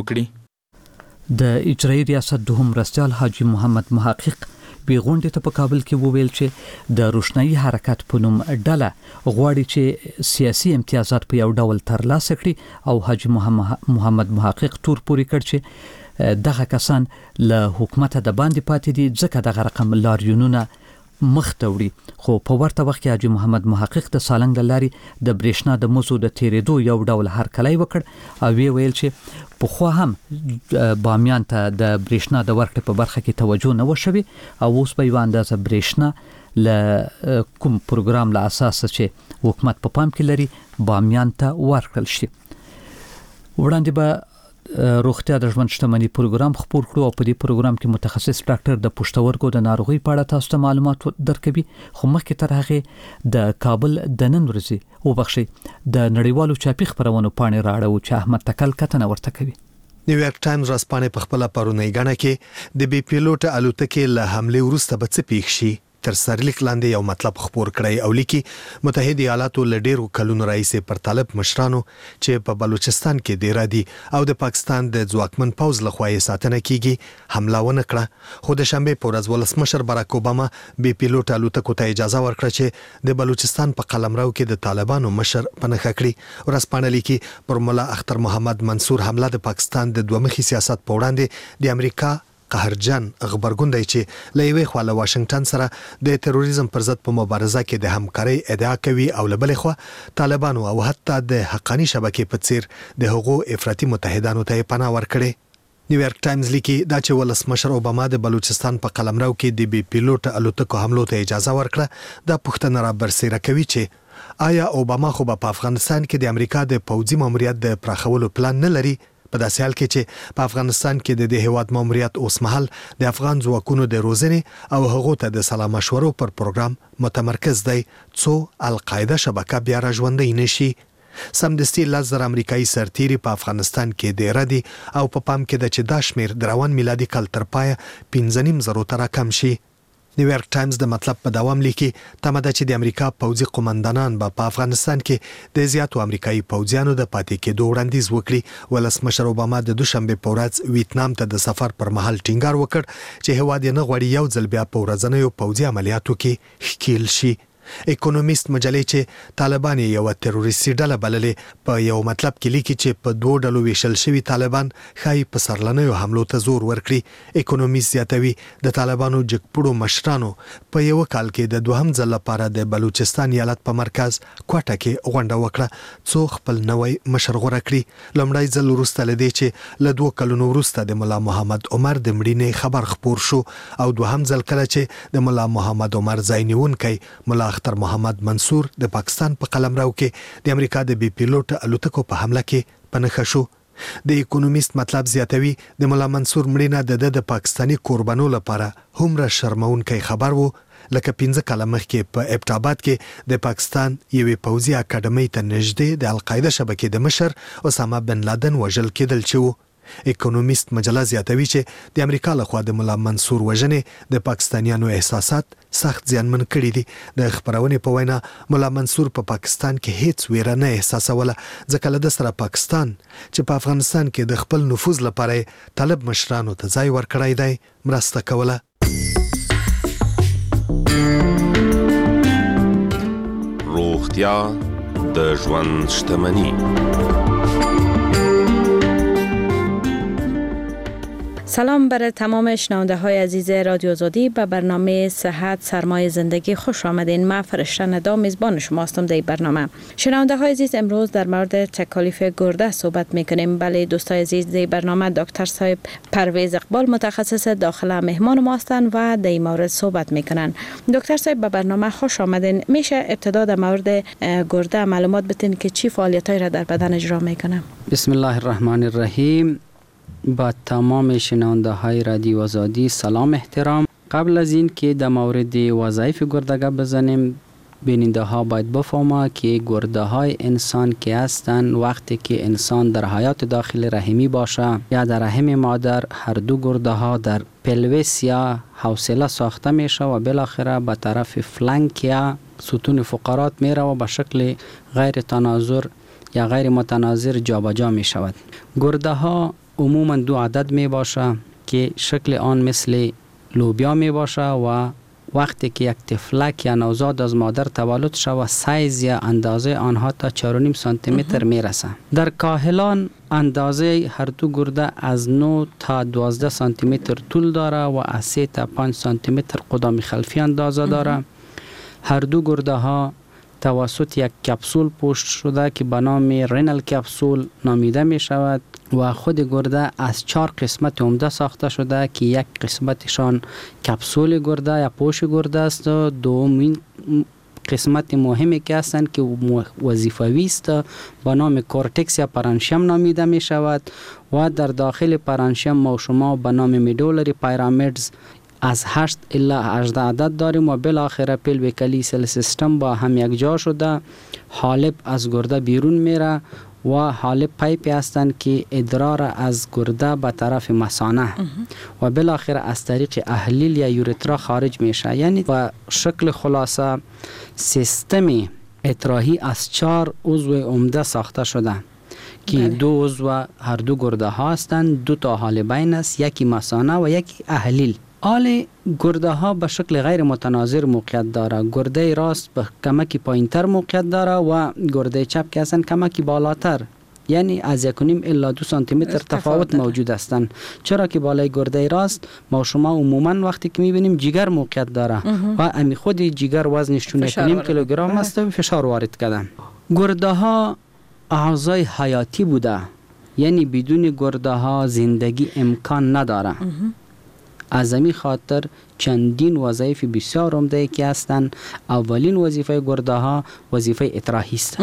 وکړي. د اجرایي ریاست دوهم مرستیال حاجي محمد محقق بي غونډې ته په کابل کې وویل چې د روشنايي حرکت په نوم ډله غواړي چې سیاسي امتیازات په یو ډول ترلاسه کړي او حاجي محمد محقق تور پوري کړ چې دغه کسان له حکومت د باندې پاتې دي ځکه دغه رقم لاریونونه مخ ته وړي. خو په ورته وخت کې حاجي محمد محقق د سالنګ د لارې د برېښنا د مزو د تیرېدو یو ډول هرکلی وکړ او وی ویل چې په خو هم بامیان ته د برېښنا د ورکړې په برخه کې توجه نه وشوي او اوس به یو اندازه برېښنا له کوم پروګرام له اساس چې حکومت په پام کې لري بامیان ته ورکړل شي. وړاندې به روغتیا د ژوند شتمنۍ پروګرام خپور کړو او په دې پروګرام کې متخصص ډاکټر د پښتورګو د ناروغۍ په اړه تاسو ته معلومات درکوي. خو مخکې تر هغه د کابل د نن ورځې وبخښي د نړیوالو چاپی خبرونو پاڼې راړو چې احمد تکل کتنه ورته کوي. نیویارک ټایمز رسپانې په خپل پرونی غاڼه کې د بي پیلوټ الوتکې له حمله وروسته به څه پیښ شي تر سرلیک لاندې یو مطلب خپور کړی او لیکي متحده ایالاتو له ډیرو کلونو راهیسې پر طالب مشرانو چې په بلوچستان کې ډیر دي او د پاکستان د ځواکمن پوز لخوا یې ساتنه کیږي حمله ونه کړه. خو د شنبه په ورځ ولسمشر باراک اوباما بي پیلوټ الوتکو ته اجازه ورکړه چې د بلوچستان په قلمرو کې د طالبانو مشر پنهخه کړي. ورسپانه لیکي پر مولا اختر محمد منصور حمله د پاکستان د دومخي سیاست په وړاندې د امریکا قهرجن خبرګون دی چې لوي خو له واشنگټن سره د تروریزم پر ضد په مبارزه کې د همکاري ادعا کوي او له بلې خو طالبانو او حتی د حقانی شبکې په څیر د حقوق افراطي متحدانو ته پناه ورکړي. نیویارک ټایمز لیکي دا چې ولسمشر اوباما د بلوچستان په قلمرو کې د بي پیلوټ الوتکو حملو ته اجازه ورکړه د پښتنه را برسېره کوي چې آیا اوباما خو په افغانستان کې د امریکا د پوځي ماموریت د پراخولو پلان نه لري په داسې حال کې چې په افغانستان کې د دې هیواد ماموریت اوس مهال د افغان ځواکونو د روزنې او هغو ته د سلا مشورو پر پروګرام متمرکز دی څو القاعده شبکه بیا را ژوندۍ نشي. سمدستي لزر امریکایي سرتیري په افغانستان کې ډیر دي او په پام کې د چې دا شمیر د روان میلادي کال تر پایه پنځه نیم زرو ته راکم شي. نیویارک ټایمز د مطلب په دوام لیکي تمه ده چې د امریکا پوځي قومندانان به په افغانستان کې د زیاتو امریکایي پوځیانو د پاتې کېدو وړاندیز وکړي. ولسمشر اوباما د دوشنبه په ورځ ویتنام ته د سفر پر مهال ټینګار وکړ چې هیواد یې نه غواړي یو ځل بیا په ورځنیو پوځي عملیاتو کې ښکیل شي. اکونومیست مجلې چې طالبان یو تروریستي ډله بللې په یو مطلب کې لیکي چې په دوه ډلو ویشل شوی طالبان خای په سرلنیو حملو ته زور ورکړي. اکونومیست زیاتوي د طالبانو جګپړو مشرانو په یو کال کې د دوهم ځل لپاره د بلوچستان ایالت په مرکز کوټه کې غونډه وکړه څو خپل نوې مشر غوړه کړي. لومړی ځل وروسته لدی چې له دوه کلونو وروسته د مولا محمد عمر د مړینې خبر خپور شو او دوهم ځل کله چې د مولا محمد عمر ځاینیونکي مولا اختر محمد منصور د پاکستان په قلمرو کې د امریکا د بي پیلوټ الوتکو په حمله کې پنهخه شو. د اکونومیست مطلب زیاتوي د مولا منصور مړینه د د پاکستانی قربانو لپاره همره شرمونکي خبر وو لکه پنځه کاله مخکې په ابټاباد کې د پاکستان یوې پوځي اکاډمۍ ته نږدې د القاعده شبکې د مشر اسامه بن لادن وژل کېدل چې وو. اکونومیست مجله زیاتوي چې د امریکا لخوا د مولا منصور وژنې د پاکستانیانو احساسات سخت زیانمن کړي دي. د خبرونې په وینا مولا منصور په پا پاکستان کې هیڅ ویره نه احساسوله ځکه له د سره پاکستان چې په افغانستان کې د خپل نفوذ لپاره طالب مشرانو ته ځای ورکړی دی مرسته کوله. روغتیا د ژوند شتمني. سلام بر تمام شنونده های عزیز رادیو آزادی. به برنامه صحت سرمایه زندگی خوش آمدین. من فرشته ندا میزبان شما هستم در برنامه. شنونده های عزیز امروز در مورد تکالیف گرده صحبت میکنیم. بله دوستای عزیز در برنامه دکتر صاحب پرویز اقبال متخصص داخله مهمان ما هستند و در این مورد صحبت میکنن. دکتر صاحب به برنامه خوش آمدین. میشه ابتدا در مورد گرده معلومات بدین که چی فعالیتایی را در بدن اجرا میکنه؟ بسم الله الرحمن الرحیم. با تمام شنونده های رادیو آزادی سلام احترام. قبل از این که در مورد وظایف گردگه بزنیم بیننده ها باید بفهمه که گرده های انسان که هستند وقتی که انسان در حیات داخل رحمی باشه یا در رحم مادر، هر دو گرده ها در پلویس یا حوصله ساخته میشه و بالاخره به طرف فلنک یا ستون فقرات میره و به شکل غیر تناظر یا غیر متناظر جابجا می شود. گرده ها عموما دو عدد می باشه که شکل آن مثل لوبیا می باشه و وقتی که یک طفلک یا نوزاد از مادر تولد شود سایز یا اندازه آنها تا چهار و نیم سانتی متر می رسه. در کاهلان اندازه هر دو گرده از نه تا دوازده سانتی متر طول داره و از سه تا پنج سانتی متر قدام خلفی اندازه داره. هر دو گرده ها توسط یک کپسول پوشت شده که به نام رینال کپسول نامیده می شود و خود گرده از چهار قسمت عمده ساخته شده که یک قسمتشان کپسول گرده یا پوش گرده است و دومین قسمت مهمی که هستند که وظیفوی است به نام کورتکس یا پرانشیم نامیده می شود و در داخل پرانشیم ما شما به نام میدولری پیرامیدز از هشت الی هجده عدد داریم و بالاخره پلویکلی سل سیستم با هم یک جا شده. حالب از گرده بیرون میره و حالب پایپی هستند که ادرار از گرده به طرف مثانه و بالاخره از طریق احلیل یا یورترا خارج میشه. یعنی و شکل خلاصه سیستم اطراحی از چهار عضو عمده ساخته شده که بله. دو عضو هر دو گرده ها هستند، دو تا حالبین است، یکی مثانه و یکی احلیل. حال گرده ها به شکل غیر متناظر موقعیت داره. گرده راست به کمکی پایینتر موقعیت داره و گرده چپ که هستن کمکی بالاتر، یعنی از یک و نیم الی دو سانتی متر تفاوت موجود هستند. چرا که بالای گرده راست ما شما عموما وقتی که میبینیم جگر موقعیت داره و امی خود جگر وزنش یک و نیم کیلوگرم است و فشار وارد کردن. گرده ها اعضای حیاتی بوده، یعنی بدون گرده ها زندگی امکان نداره. از همین خاطر چندین وظایف بسیار عمده که هستند. اولین وظیفه گرده ها وظیفه اطراحی است.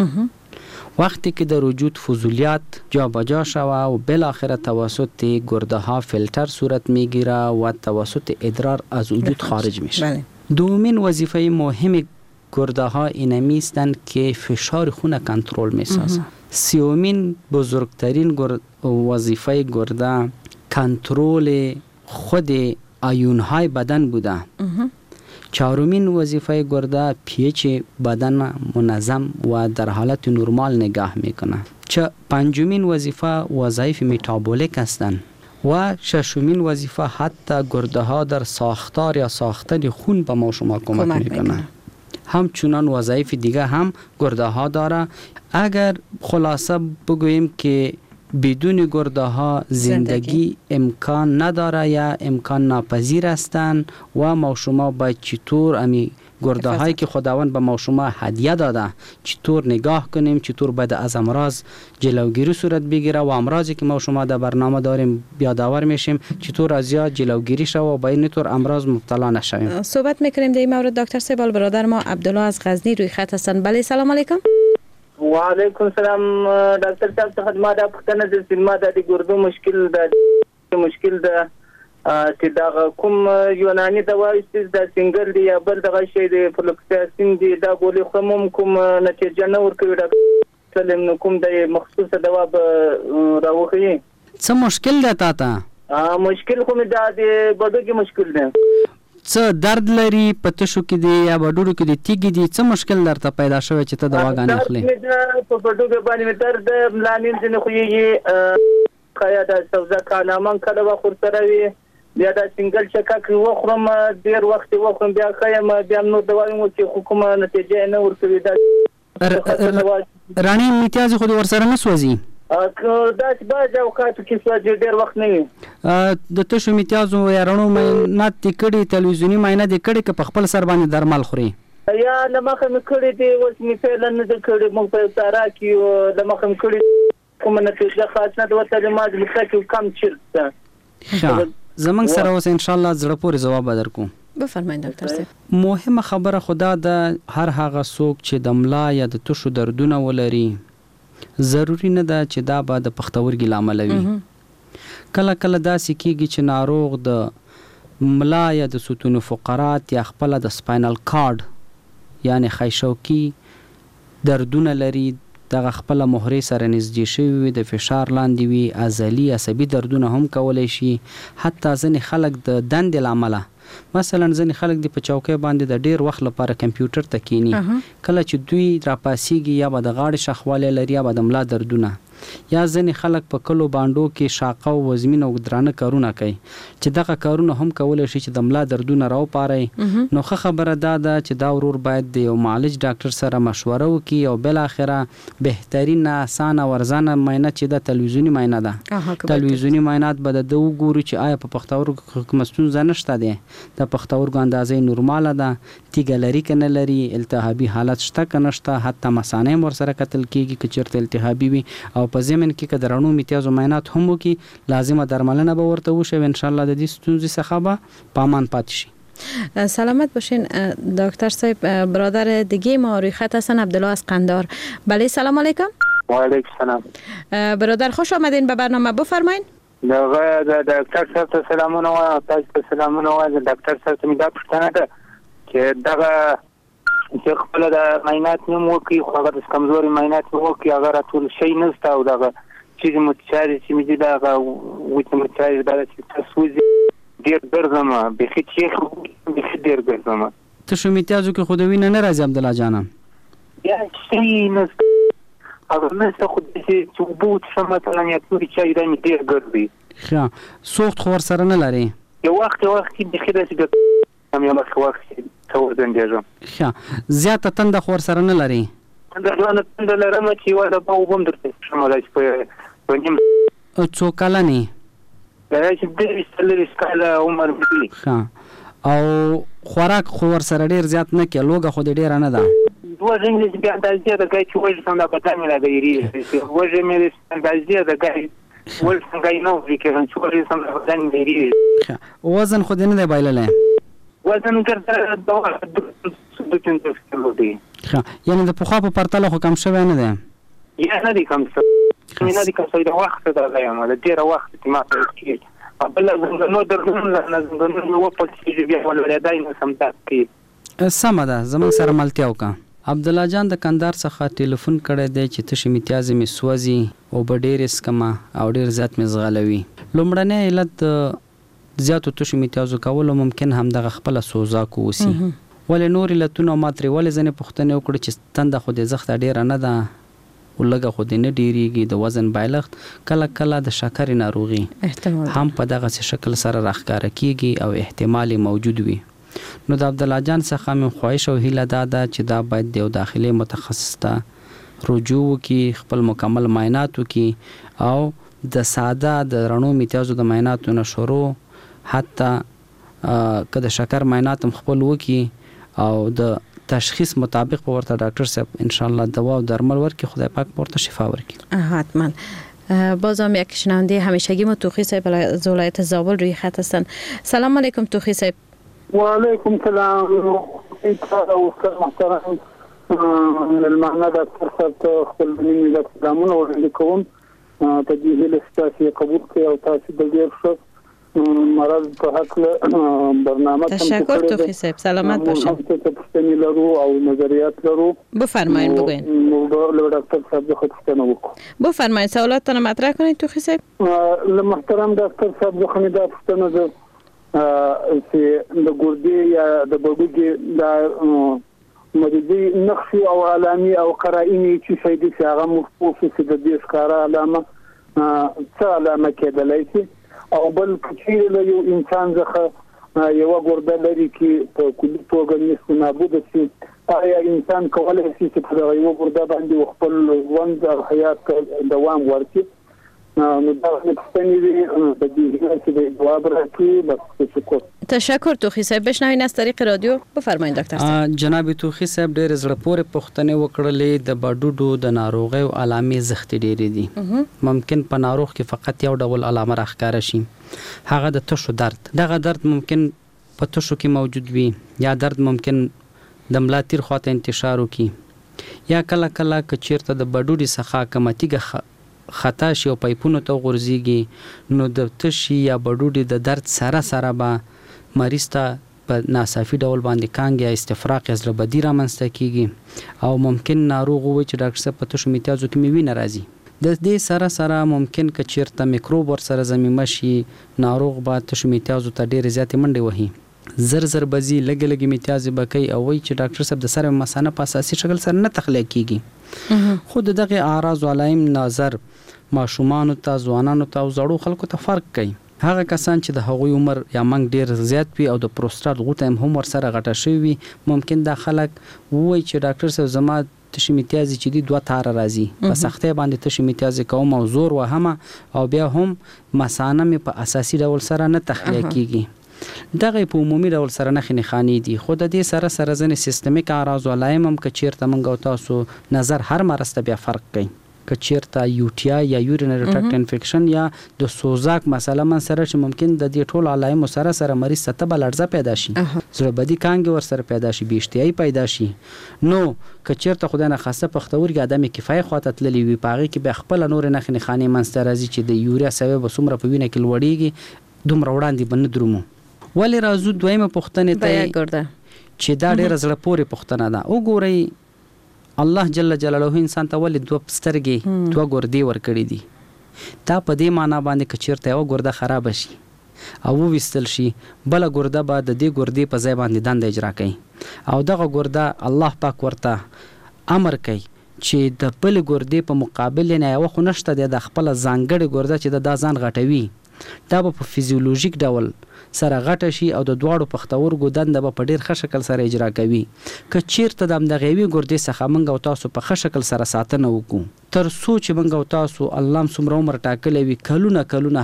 وقتی که در وجود فضولیات جا بجا شوه و بالاخره توسط گرده ها فیلتر صورت میگیره و توسط ادرار از وجود خارج میشه. دومین وظیفه مهم گرده ها اینمی هستند که فشار خون کنترل میسازه. سومین بزرگترین وظیفه گرده کنترل خود آیون های بدن بوده. چهارمین وظیفه گرده پیچ بدن منظم و در حالت نرمال نگاه میکنه. چه پنجمین وظیفه وظایف متابولیک هستند و ششمین وظیفه حتی گرده ها در ساختار یا ساختن خون به ما شما کمک میکنه. همچنان وظایف دیگه هم گرده ها داره. اگر خلاصه بگوییم که بدون گرده ها زندگی امکان نداره یا امکان ناپذیر هستند و ما شما باید چطور امی گرده هایی که خداوند به ما شما هدیه داده چطور نگاه کنیم، چطور باید از امراض جلوگیری صورت بگیره و امراضی که ما شما در برنامه داریم یادآور میشیم چطور از یا جلوگیری شو و باید نطور امراض مبتلا نشویم. صحبت میکنیم در این مورد. دکتر سیبال برادر ما عبدالله از غزنی روی خط هستند. بله سلام علیکم. و علیکم السلام ډاکټر صاحب څخه ما د پښتنه د سینما د ګردو مشکل د مشکل د چې دا کوم یوناني دوا است د سنگل دی یا بل دغه شی د فلوکساسین دی دا ګولې خموم کوم نتیجه نه ورکوي ډاکټر سلیم نو کوم د مخصوصه دوا راوخی. څه مشکل ده تا ته؟ مشکل کوم دا د بډو کې مشکل ده. څه درد لري په تشو کې دی یا بډورو کې دی تیګي دی څه مشکل درته پیدا شوی چې ته دواګانې اخلي؟ په بډو کې باندې درد ملانین ځنه خو یې کایا د سوزا کانامن کړه و خور سره وی بیا د سنگل چکک وخرم ډیر وخت وخرم بیا خایم بیا نو دوایم چې حکومت نتیجه نه ورکوي. دا رانی امتیاز خود ورسره نه سوځي دا چې باز اوقات کې سوځي ډیر وخت نه وي. د تشو امتیاز یا رڼو معاینات د کړي تلویزیونی معاینه د کړي که په خپل سر باندې درمل خوري یا لمخه مې کړي دی اوس می فعلا نه د کړي مونږ په سارا کې لمخه مې کړي کوم نتیجه خاص نه د تعلیمات مستقیم کم چیرته ښه زمنګ سره اوس ان شاء الله زړه پورې جواب درکو. بفرمایئ ډاکټر صاحب. مهمه خبره خدا د هر هغه څوک چې د ملا یا د تشو دردونه ولري ضروری نه ده چې دا به د پښتورګي لامل وي. کله کله داسې کېږي چې ناروغ د ملا یا د ستون فقرات یا خپل د سپاینل کارډ یعنی خیشوکي دردونه لري دغه خپل مهرې سره نږدې شوی وي د فشار لاندې وي عضلي عصبي دردونه هم کولای شي حتی ځینې خلک د دندې له امله مثلا ځینې خلک د په چوکۍ باندې د ډیر وخت لپاره کمپیوټر ته کینی کله چې دوی راپاسیږي یا به د غاړې شخواله لري یا به د ملا دردونه یا ځینې خلک په کلو باندو کې شاقه او وزمین او درانه کارونه کوي چې دغه کارونه هم کولای شي چې د ملا دردونه راو پاري نو ښه خبره ده چې دا ورور باید د یو معالج ډاکټر سره مشوره وکړي او بل اخره بهترین اسانه ورزانه معاینه چې د تلویزیونی معاینه ده تلویزیونی معاینات به د وګوري چې آیا په پښتورګو کوم ستونزه نشته ده د پښتورګو اندازې نورماله ده تیګه لري کنه لري التهابي حالت شته کنه نشته حتی مثانه ور سره کتل کیږي چې چیرته التهابي وي او په زمين کې کډرانو میتیازو معاینات هم وکي لازمه درملنه به ورته وشي ان شاء الله د دې ستونزې څخه به پامان پاتې شي. سلامت باشین دکتر صاحب. برادر دیگه ما روی خط هستن عبدالله از قندار. بله سلام علیکم. و علیکم سلام. برادر خوش آمدین به برنامه بفرمایید. دکتر صاحب ته سلامونه و تاسو ته سلامونه و دکتر صاحب ته دا پوښتنه ده چې دغه چې خپل د معاینات نوم وکي خو هغه د کمزوري معاینات وکي هغه ټول شي نشته او دغه چې متشاري چې مې دغه وته متشاري دا چې تاسو ډیر ګرځم به چې به ډیر ګرځم ته شو میتیازو کې خودوی نه راځي عبد الله جانم یا شي نشته هغه نشته خو چې بوت سم مثلا یا ټول چې دا مې ډیر ګرځي ښه سوخت خور سره نه لري یو وخت وخت به خیره چې هم یو وخت څو دندېږم ښه زیاته تند خور سره نه لري دا نه تند لرم چې و دا په وبم درته شمال په په نیم څو کلنی دا چې د استلری سکاله عمر دی ښه او خوراک خور سره ډیر زیات نه کې لوګه خو ډیر نه ده دوه ځینې بیا د زیاته کوي چې وایي څنګه پتا مې لګیږي وایي مې د زیاته کوي ول څنګه نو فکر چې وایي څنګه پتا مې لګیږي وزن خو دې نه دی بایللې وزن ګرځي دا د څه کیلو دی ښه یعنی د پخوا په پرتله خو کم شوی نه دی یا نه دی کم څه نه دی کم څه دا وخت دا یم د ډیر وخت چې ما ته کېږي بل نو درنه نه زنګونو نو په چې بیا ولودای نه سمتا کی سم ده زمون سره ملتیا وکا عبد الله جان د کندهار څخه ټلیفون کړی دی چې تشه میتیاز می سوځي او بډیر اسکما او ډیر زیات می زغلوي لومړنی علت زیاتو تشه میتیازو کول ممکن هم د خپل سوزا کو وسی ولې نور لتون او ماتري ولې ځنه پښتنه وکړي چې تند خو د زخت ډیر نه ده ولګه خو د نه ډیریږي د وزن بایلخت کله کله د شکر ناروغي احتمال هم په دغه شکل سره راخکاره کیږي او احتمال موجود وي نو د عبد الله جان څخه مې خواهش او هیله ده چې دا باید د داخلي متخصص ته رجوع وکي خپل مکمل معاینات وکي او د ساده د رڼو میتیازو د معایناتو نه شروع حتی که د شکر معاینات هم خپل وکي او د تشخیص مطابق په ورته ډاکټر صاحب ان شاء الله دوا او درمل ورکړي خدای پاک ورته شفا ورکړي. حتما باز هم یک شنونده همیشگی ما توخی صاحب از ولایت زابل روی خط هستن. سلام علیکم توخی صاحب. و علیکم سلام استاد محترم المعنى دکتر صاحب خپل بنی د سلامونه ورته کوم ته دې له ستاسو قبول کړئ او تاسو د ډیر ښه مرض په حق برنامه تشکر توخی صاحب سلامت باشین. پوښتنې لرو او نظریات لرو بفرمایید بگوین. نو دکتر صاحب خو پوښتنه وکړو بفرمایید سوالاتتون مطرح کنید توخی صاحب. له محترم دکتر صاحب خو دا پوښتنه ده چې د ګردې یا د بډوګي د مریضي نقص او علامي او قرائني چې شي د هغه مخصوص د دې ښکارا علامه څه علامه کېدلای شي او بل کچیر له یو انسان څخه یو ګرده لري چې په کلی توګه نشو نابود شي آیا انسان کولای شي چې په یو ګرده باندې خپل ژوند او حیات دوام ورکړي نو دا څنګه دی د دې چې جواب راکړي بس شکر. تشکر توخی صاحب. بشنوین از طریق رادیو بفرمایید دکتر صاحب. جناب توخی صاحب ډېر زړه پورې پوښتنه وکړلې د بډوډو د ناروغي او علامې زخت ډېرې دي ممکن په ناروغ کې فقط یو ډول علامه راښکاره شي هغه د تشو درد دغه درد ممکن په تشو کې موجود وي یا درد ممکن د ملا تیر خواته انتشار وکړي یا کله کله که چیرته د بډوډي څخه کمتیګه خطا شي او پایپونو ته غورځيږي نو د تشي یا بډوډي د درد سره سره به مریض ته په ناصافي ډول باندې کانګ یا استفراغ یا زړه بدي رامنځته کیږي او ممکن ناروغ وي چې ډاکټر صاحب په تشو میتیازو کې مې وینه راځي د دې سره سره ممکن که چیرته میکروب ور سره ضمیمه شي ناروغ به تشو میتیازو ته ډېرې زیاتې منډې وهي زر زر بزي لګ لګ میتیازې به کوي او وایي چې ډاکټر صاحب د سره مثانه په اساسي شکل سره نه تخلیه کیږي خو د دغه اعراض او علائم نظر ماشومان ته ځوانانو ته او زړو خلکو ته فرق کوي هغه کسان چې د هغوی عمر یا منګ ډیر زیات وي او د پروستات غوټه هم ور سره غټه شوی وي ممکن دا خلک وایي چې ډاکټر صاحب زما تشی میتیازي چې دی دوه تار راځي په سختۍ باندې تشی میتیازي کوم او زور وهمه او بیا هم مثانه می په اساسي ډول سره نه تخلیه کیږي دغه په عمومي ډول سره نه خنخانی دي خو د دې سره سره ځنې سیستمیک اعراض او علائم هم کچیرته منګو تاسو نظر هر مرسته بیا فرق کوي کچیرته یو ټی آی یا یورینری ټراکټ انفیکشن یا د سوزاک مسله من سره چې ممکن د دې ټول علائم سره سره مریض ته تبه لړزه پیدا شي زړه بدی کانګ ور سره پیدا شي بیشتیای پیدا شي نو کچیرته خدای نه خاصه پختورګي ادمي کفایه خواته تللی وي پاغي کې به خپل نور نه خني خاني منستر راځي چې د یوریا سبب سمره په وینه کې لوړیږي دومره وړاندې بن درومو ولی راځو دویمه پختنه ته چې دا ډېر زړه پورې پختنه ده وګورئ الله جل جلاله انسان ته ولې دوه سترګې دوه ګردې ورکړي دي دا په دې معنی باندې چې چیرته یو ګرده خراب شي او وستل شي بل ګرده به د دې ګردې په ځای باندې دند اجرا کوي او دغه ګرده الله پاک ورته امر کوي چې د بل ګردې په مقابل نه یو خو نشته د خپل ځانګړي ګرده چې د ځان غټوي دا په فزیولوژیک ډول سره غټه شي او د دواړو پختورګو دند به په ډیر ښه شکل سره اجرا کوي که چیرته د امدغوي ګردې څخه منګ او تاسو په ښه شکل سره ساتنه وکړو تر څو چې منګ او تاسو الله څومره عمر ټاکلی وي کلونه کلونه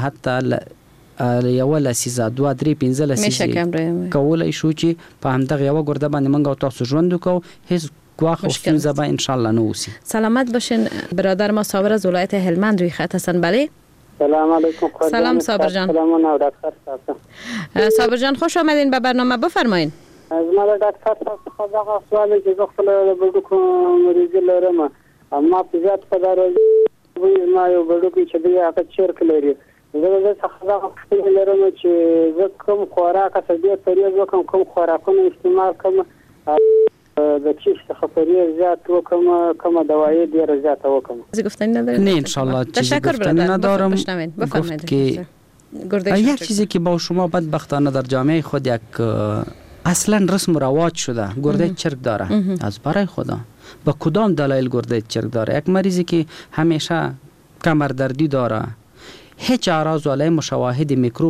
حتی یو لسیزه دوه درې پنځه لسیزه کولای شو چې په همدغه یو ګرده باندې منګ او تاسو ژوند وکړو هیڅ گواه خوشتون زبا انشالله نوسی سلامت باشین برادر ما صابر از ولایت هلمند روی خط هستن بله سلام علیکم سلام صابر جان سلام دکتر صاحب صابر جان خوش آمدین به برنامه بفرمایید از ما دکتر صاحب خدا سوالی که خپل بډو کوم مریض لرم اما په ذات په دار وي ما یو بډو کې چې دی هغه چیرک لري زه زه خدا خپل لرم چې زه کوم خوراک څه دی پرې کوم کوم خوراکونه استعمال کوم د کیش خبرې زیات وکم کوم دوايي ډیر زیات وکم از گفتنی ندارید نه ان شاء الله تشکر برادر ندارم بفرمایید که یک چیزی که با شما بدبختانه در جامعه خود یک اصلا رسم و رواج شده گرده چرک داره از برای خدا با کدام دلایل گرده چرک داره یک مریضی که همیشه کمردردی داره هیچ اعراض و علائم شواهد میکروب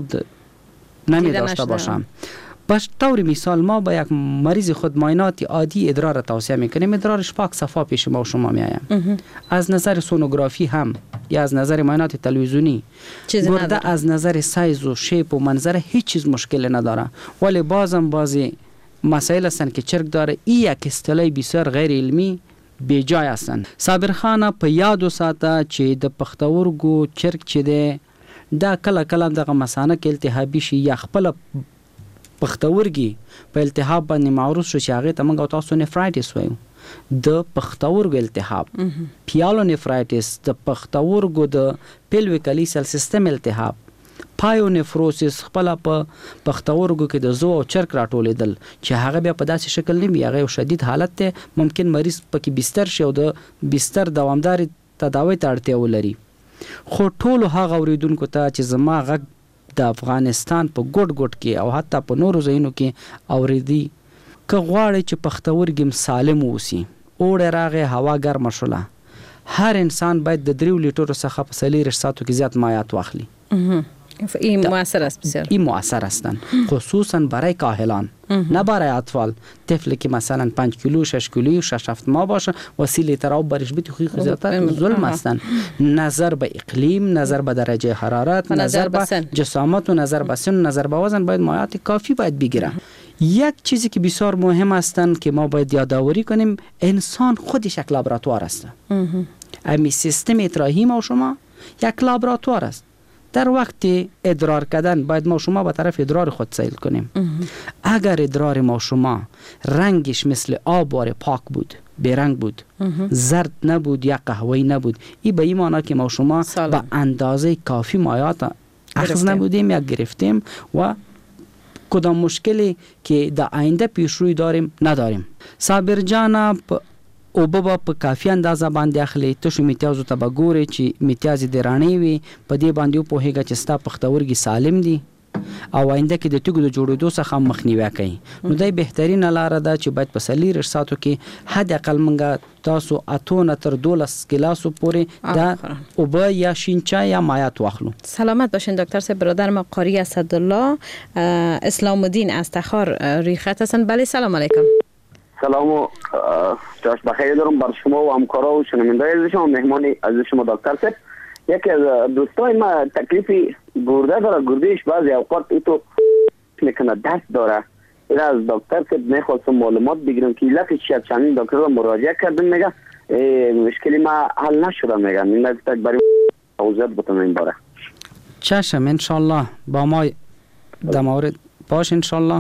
نمی داشته باشم باش طور مثال ما با یک مریض خود معاینات عادی ادرار توصیه میکنیم ادرارش پاک صفا پیش ما و شما میایم از نظر سونوگرافی هم یا از نظر معاینات تلویزیونی گرده از نظر سایز و شیپ و منظر هیچ چیز مشکل نداره ولی بازم بازی مسائل هستن که چرک داره این یک اصطلاح بسیار غیر علمی بی جای هستن صابر خانه په یادو ساته چې د پختورګو چرک چې ده دا کله کله دغه مثانه کې التهابي شي یا خپل پختورګي په التهاب باندې معروف شو چې هغه ته موږ تاسو نفرایټس وایو د پختورګو التهاب پیالو نفرایټس د پختورګو د پیلویکالي سیل سیستم التهاب پایو نفروسس خپل په پختورګو کې د زو او چرک راټولېدل چې هغه بیا په داسې شکل نه وي هغه یو شدید حالت ته ممکن مریض پکې بستر شي او د بستر دوامدار تداوی ته اړتیا ولري خو ټول هغه اوریدونکو ته چې زما غږ د افغانستان په ګډ ګډ کې او حتی په نورو ځایونو کې اوریدي که غواړي چې پختورګم سالم اوسي اوړه راغې هوا ګرمه شوله هر انسان باید د دریو لیټرو څخه په څلور ساعتو کې زیات مایعات واخلي این مؤثر است بسیار این مؤثر هستند خصوصا برای کاهلان نه برای اطفال طفلی که مثلا پنج کیلو شش کیلو شش هفت ماه باشه و سی لیتر آب برش بیت خوی زیادتر ظلم هستند نظر به اقلیم نظر به درجه حرارت نظر به جسامت و نظر به سن نظر به وزن باید مایعات کافی باید بگیره یک چیزی که بسیار مهم هستند که ما باید یادآوری کنیم انسان خودش یک لابراتوار است امی سیستم اطراحی ما و شما یک لابراتوار است در وقت ادرار کردن باید ما شما به طرف ادرار خود سیل کنیم اگر ادرار ما شما رنگش مثل آب وار پاک بود بیرنگ بود زرد نبود یا قهوه‌ای نبود این به این معنی که ما شما به اندازه کافی مایعات اخذ نبودیم یا گرفتیم و کدام مشکلی که در آینده پیشروی داریم نداریم. صابر جان او به په کافي اندازه باندې اخلي تاسو میتیازو ته بګوري چې میتیاز درانی وي په دې باندې په هیګه چې ستا پختورګي سالم دي او آینده کې د تیګو د جوړېدو څخه مخنیوي کوي. نو دای بهترین لاره ده چې باید په سلیر ساتو کې حد اقل منګه تاسو اتونه تر دولس ګلاسو پورې د اوبه یا شینچا یا مایات واخلو. سلامت باشین دکتر صاحب. برادر ما قاری اسدالله اسلام الدین از تخار ریخت هستن. بله سلام علیکم. سلام و جاش بخیر دارم بر شما و همکارا و شنونده از شما مهمان از شما دکتر صاحب. یکی از دوستای ما تکلیفی گرده داره، گردهش بعضی اوقات ایتو میکنه درد داره. این از دکتر صاحب میخواستم معلومات بگیرم که علتش چیه. چندین دکتر را مراجعه کردم میگه مشکلی ما حل نشده میگه. این تک برای توضیحات بتونم این باره. چشم انشالله با ما در مورد باش انشالله.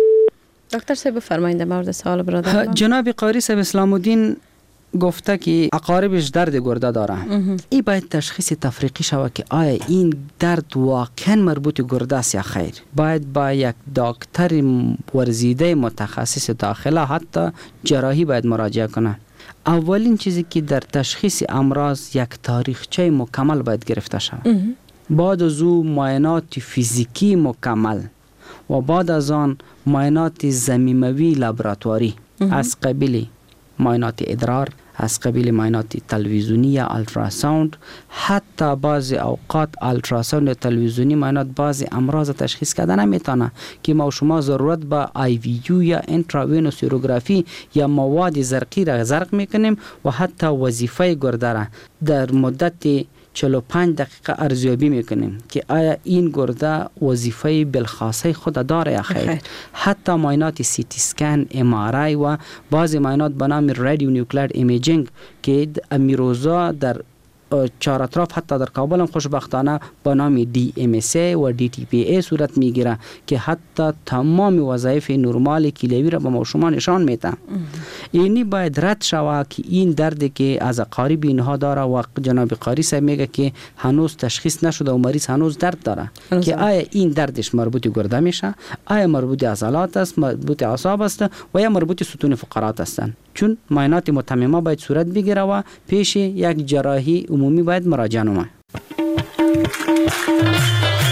دکتر صاحب بفرمایید در مورد سوال برادر. جناب قاری صاحب اسلام الدین گفته که اقاربش درد گرده داره. این باید تشخیص تفریقی شود که آیا این درد واقعا مربوط گرده است یا خیر. باید با یک دکتر ورزیده متخصص داخله حتی جراحی باید مراجعه کنه. اولین چیزی که در تشخیص امراض یک تاریخچه مکمل باید گرفته شود. بعد از او معاینات فیزیکی مکمل و بعد از آن معاینات ضمیموی لابراتواری از قبیل معاینات ادرار، از قبیل معاینات تلویزیونی یا التراساوند، حتی بعض اوقات التراساوند یا تلویزیونی معاینات بعض امراض تشخیص کردن نمیتونه که ما شما ضرورت به آی وی یو یا انتراوینوسیروگرافی یا مواد زرقی را زرق میکنیم و حتی وظیفه گرده را در مدت چهل و پنج دقیقه ارزیابی میکنیم که آیا این گرده وظیفه بالخاصه خود داره یا خیر. حتی معاینات سی تی اسکن، ام آر آی و بعضی معاینات به نام رادیو نیوکلیر ایمیجینگ که امیروزا در چهار اطراف حتی در کابل هم خوشبختانه به نام دی ام اس ای و دی تی پی ای صورت میگیره که حتی تمام وظایف نرمال کلیوی را به ما شما نشان میده. اینی باید رد شود که این دردی که از اقارب اینها داره و جناب قاری صاحب میگه که هنوز تشخیص نشده و مریض هنوز درد داره که آیا این دردش مربوط گرده میشه، آیا مربوط عضلات است، مربوط اعصاب است و یا مربوط ستون فقرات هستند. چون معاینات متممه باید صورت بگیره و پیش یک جراحی عمومی باید مراجعه نماید.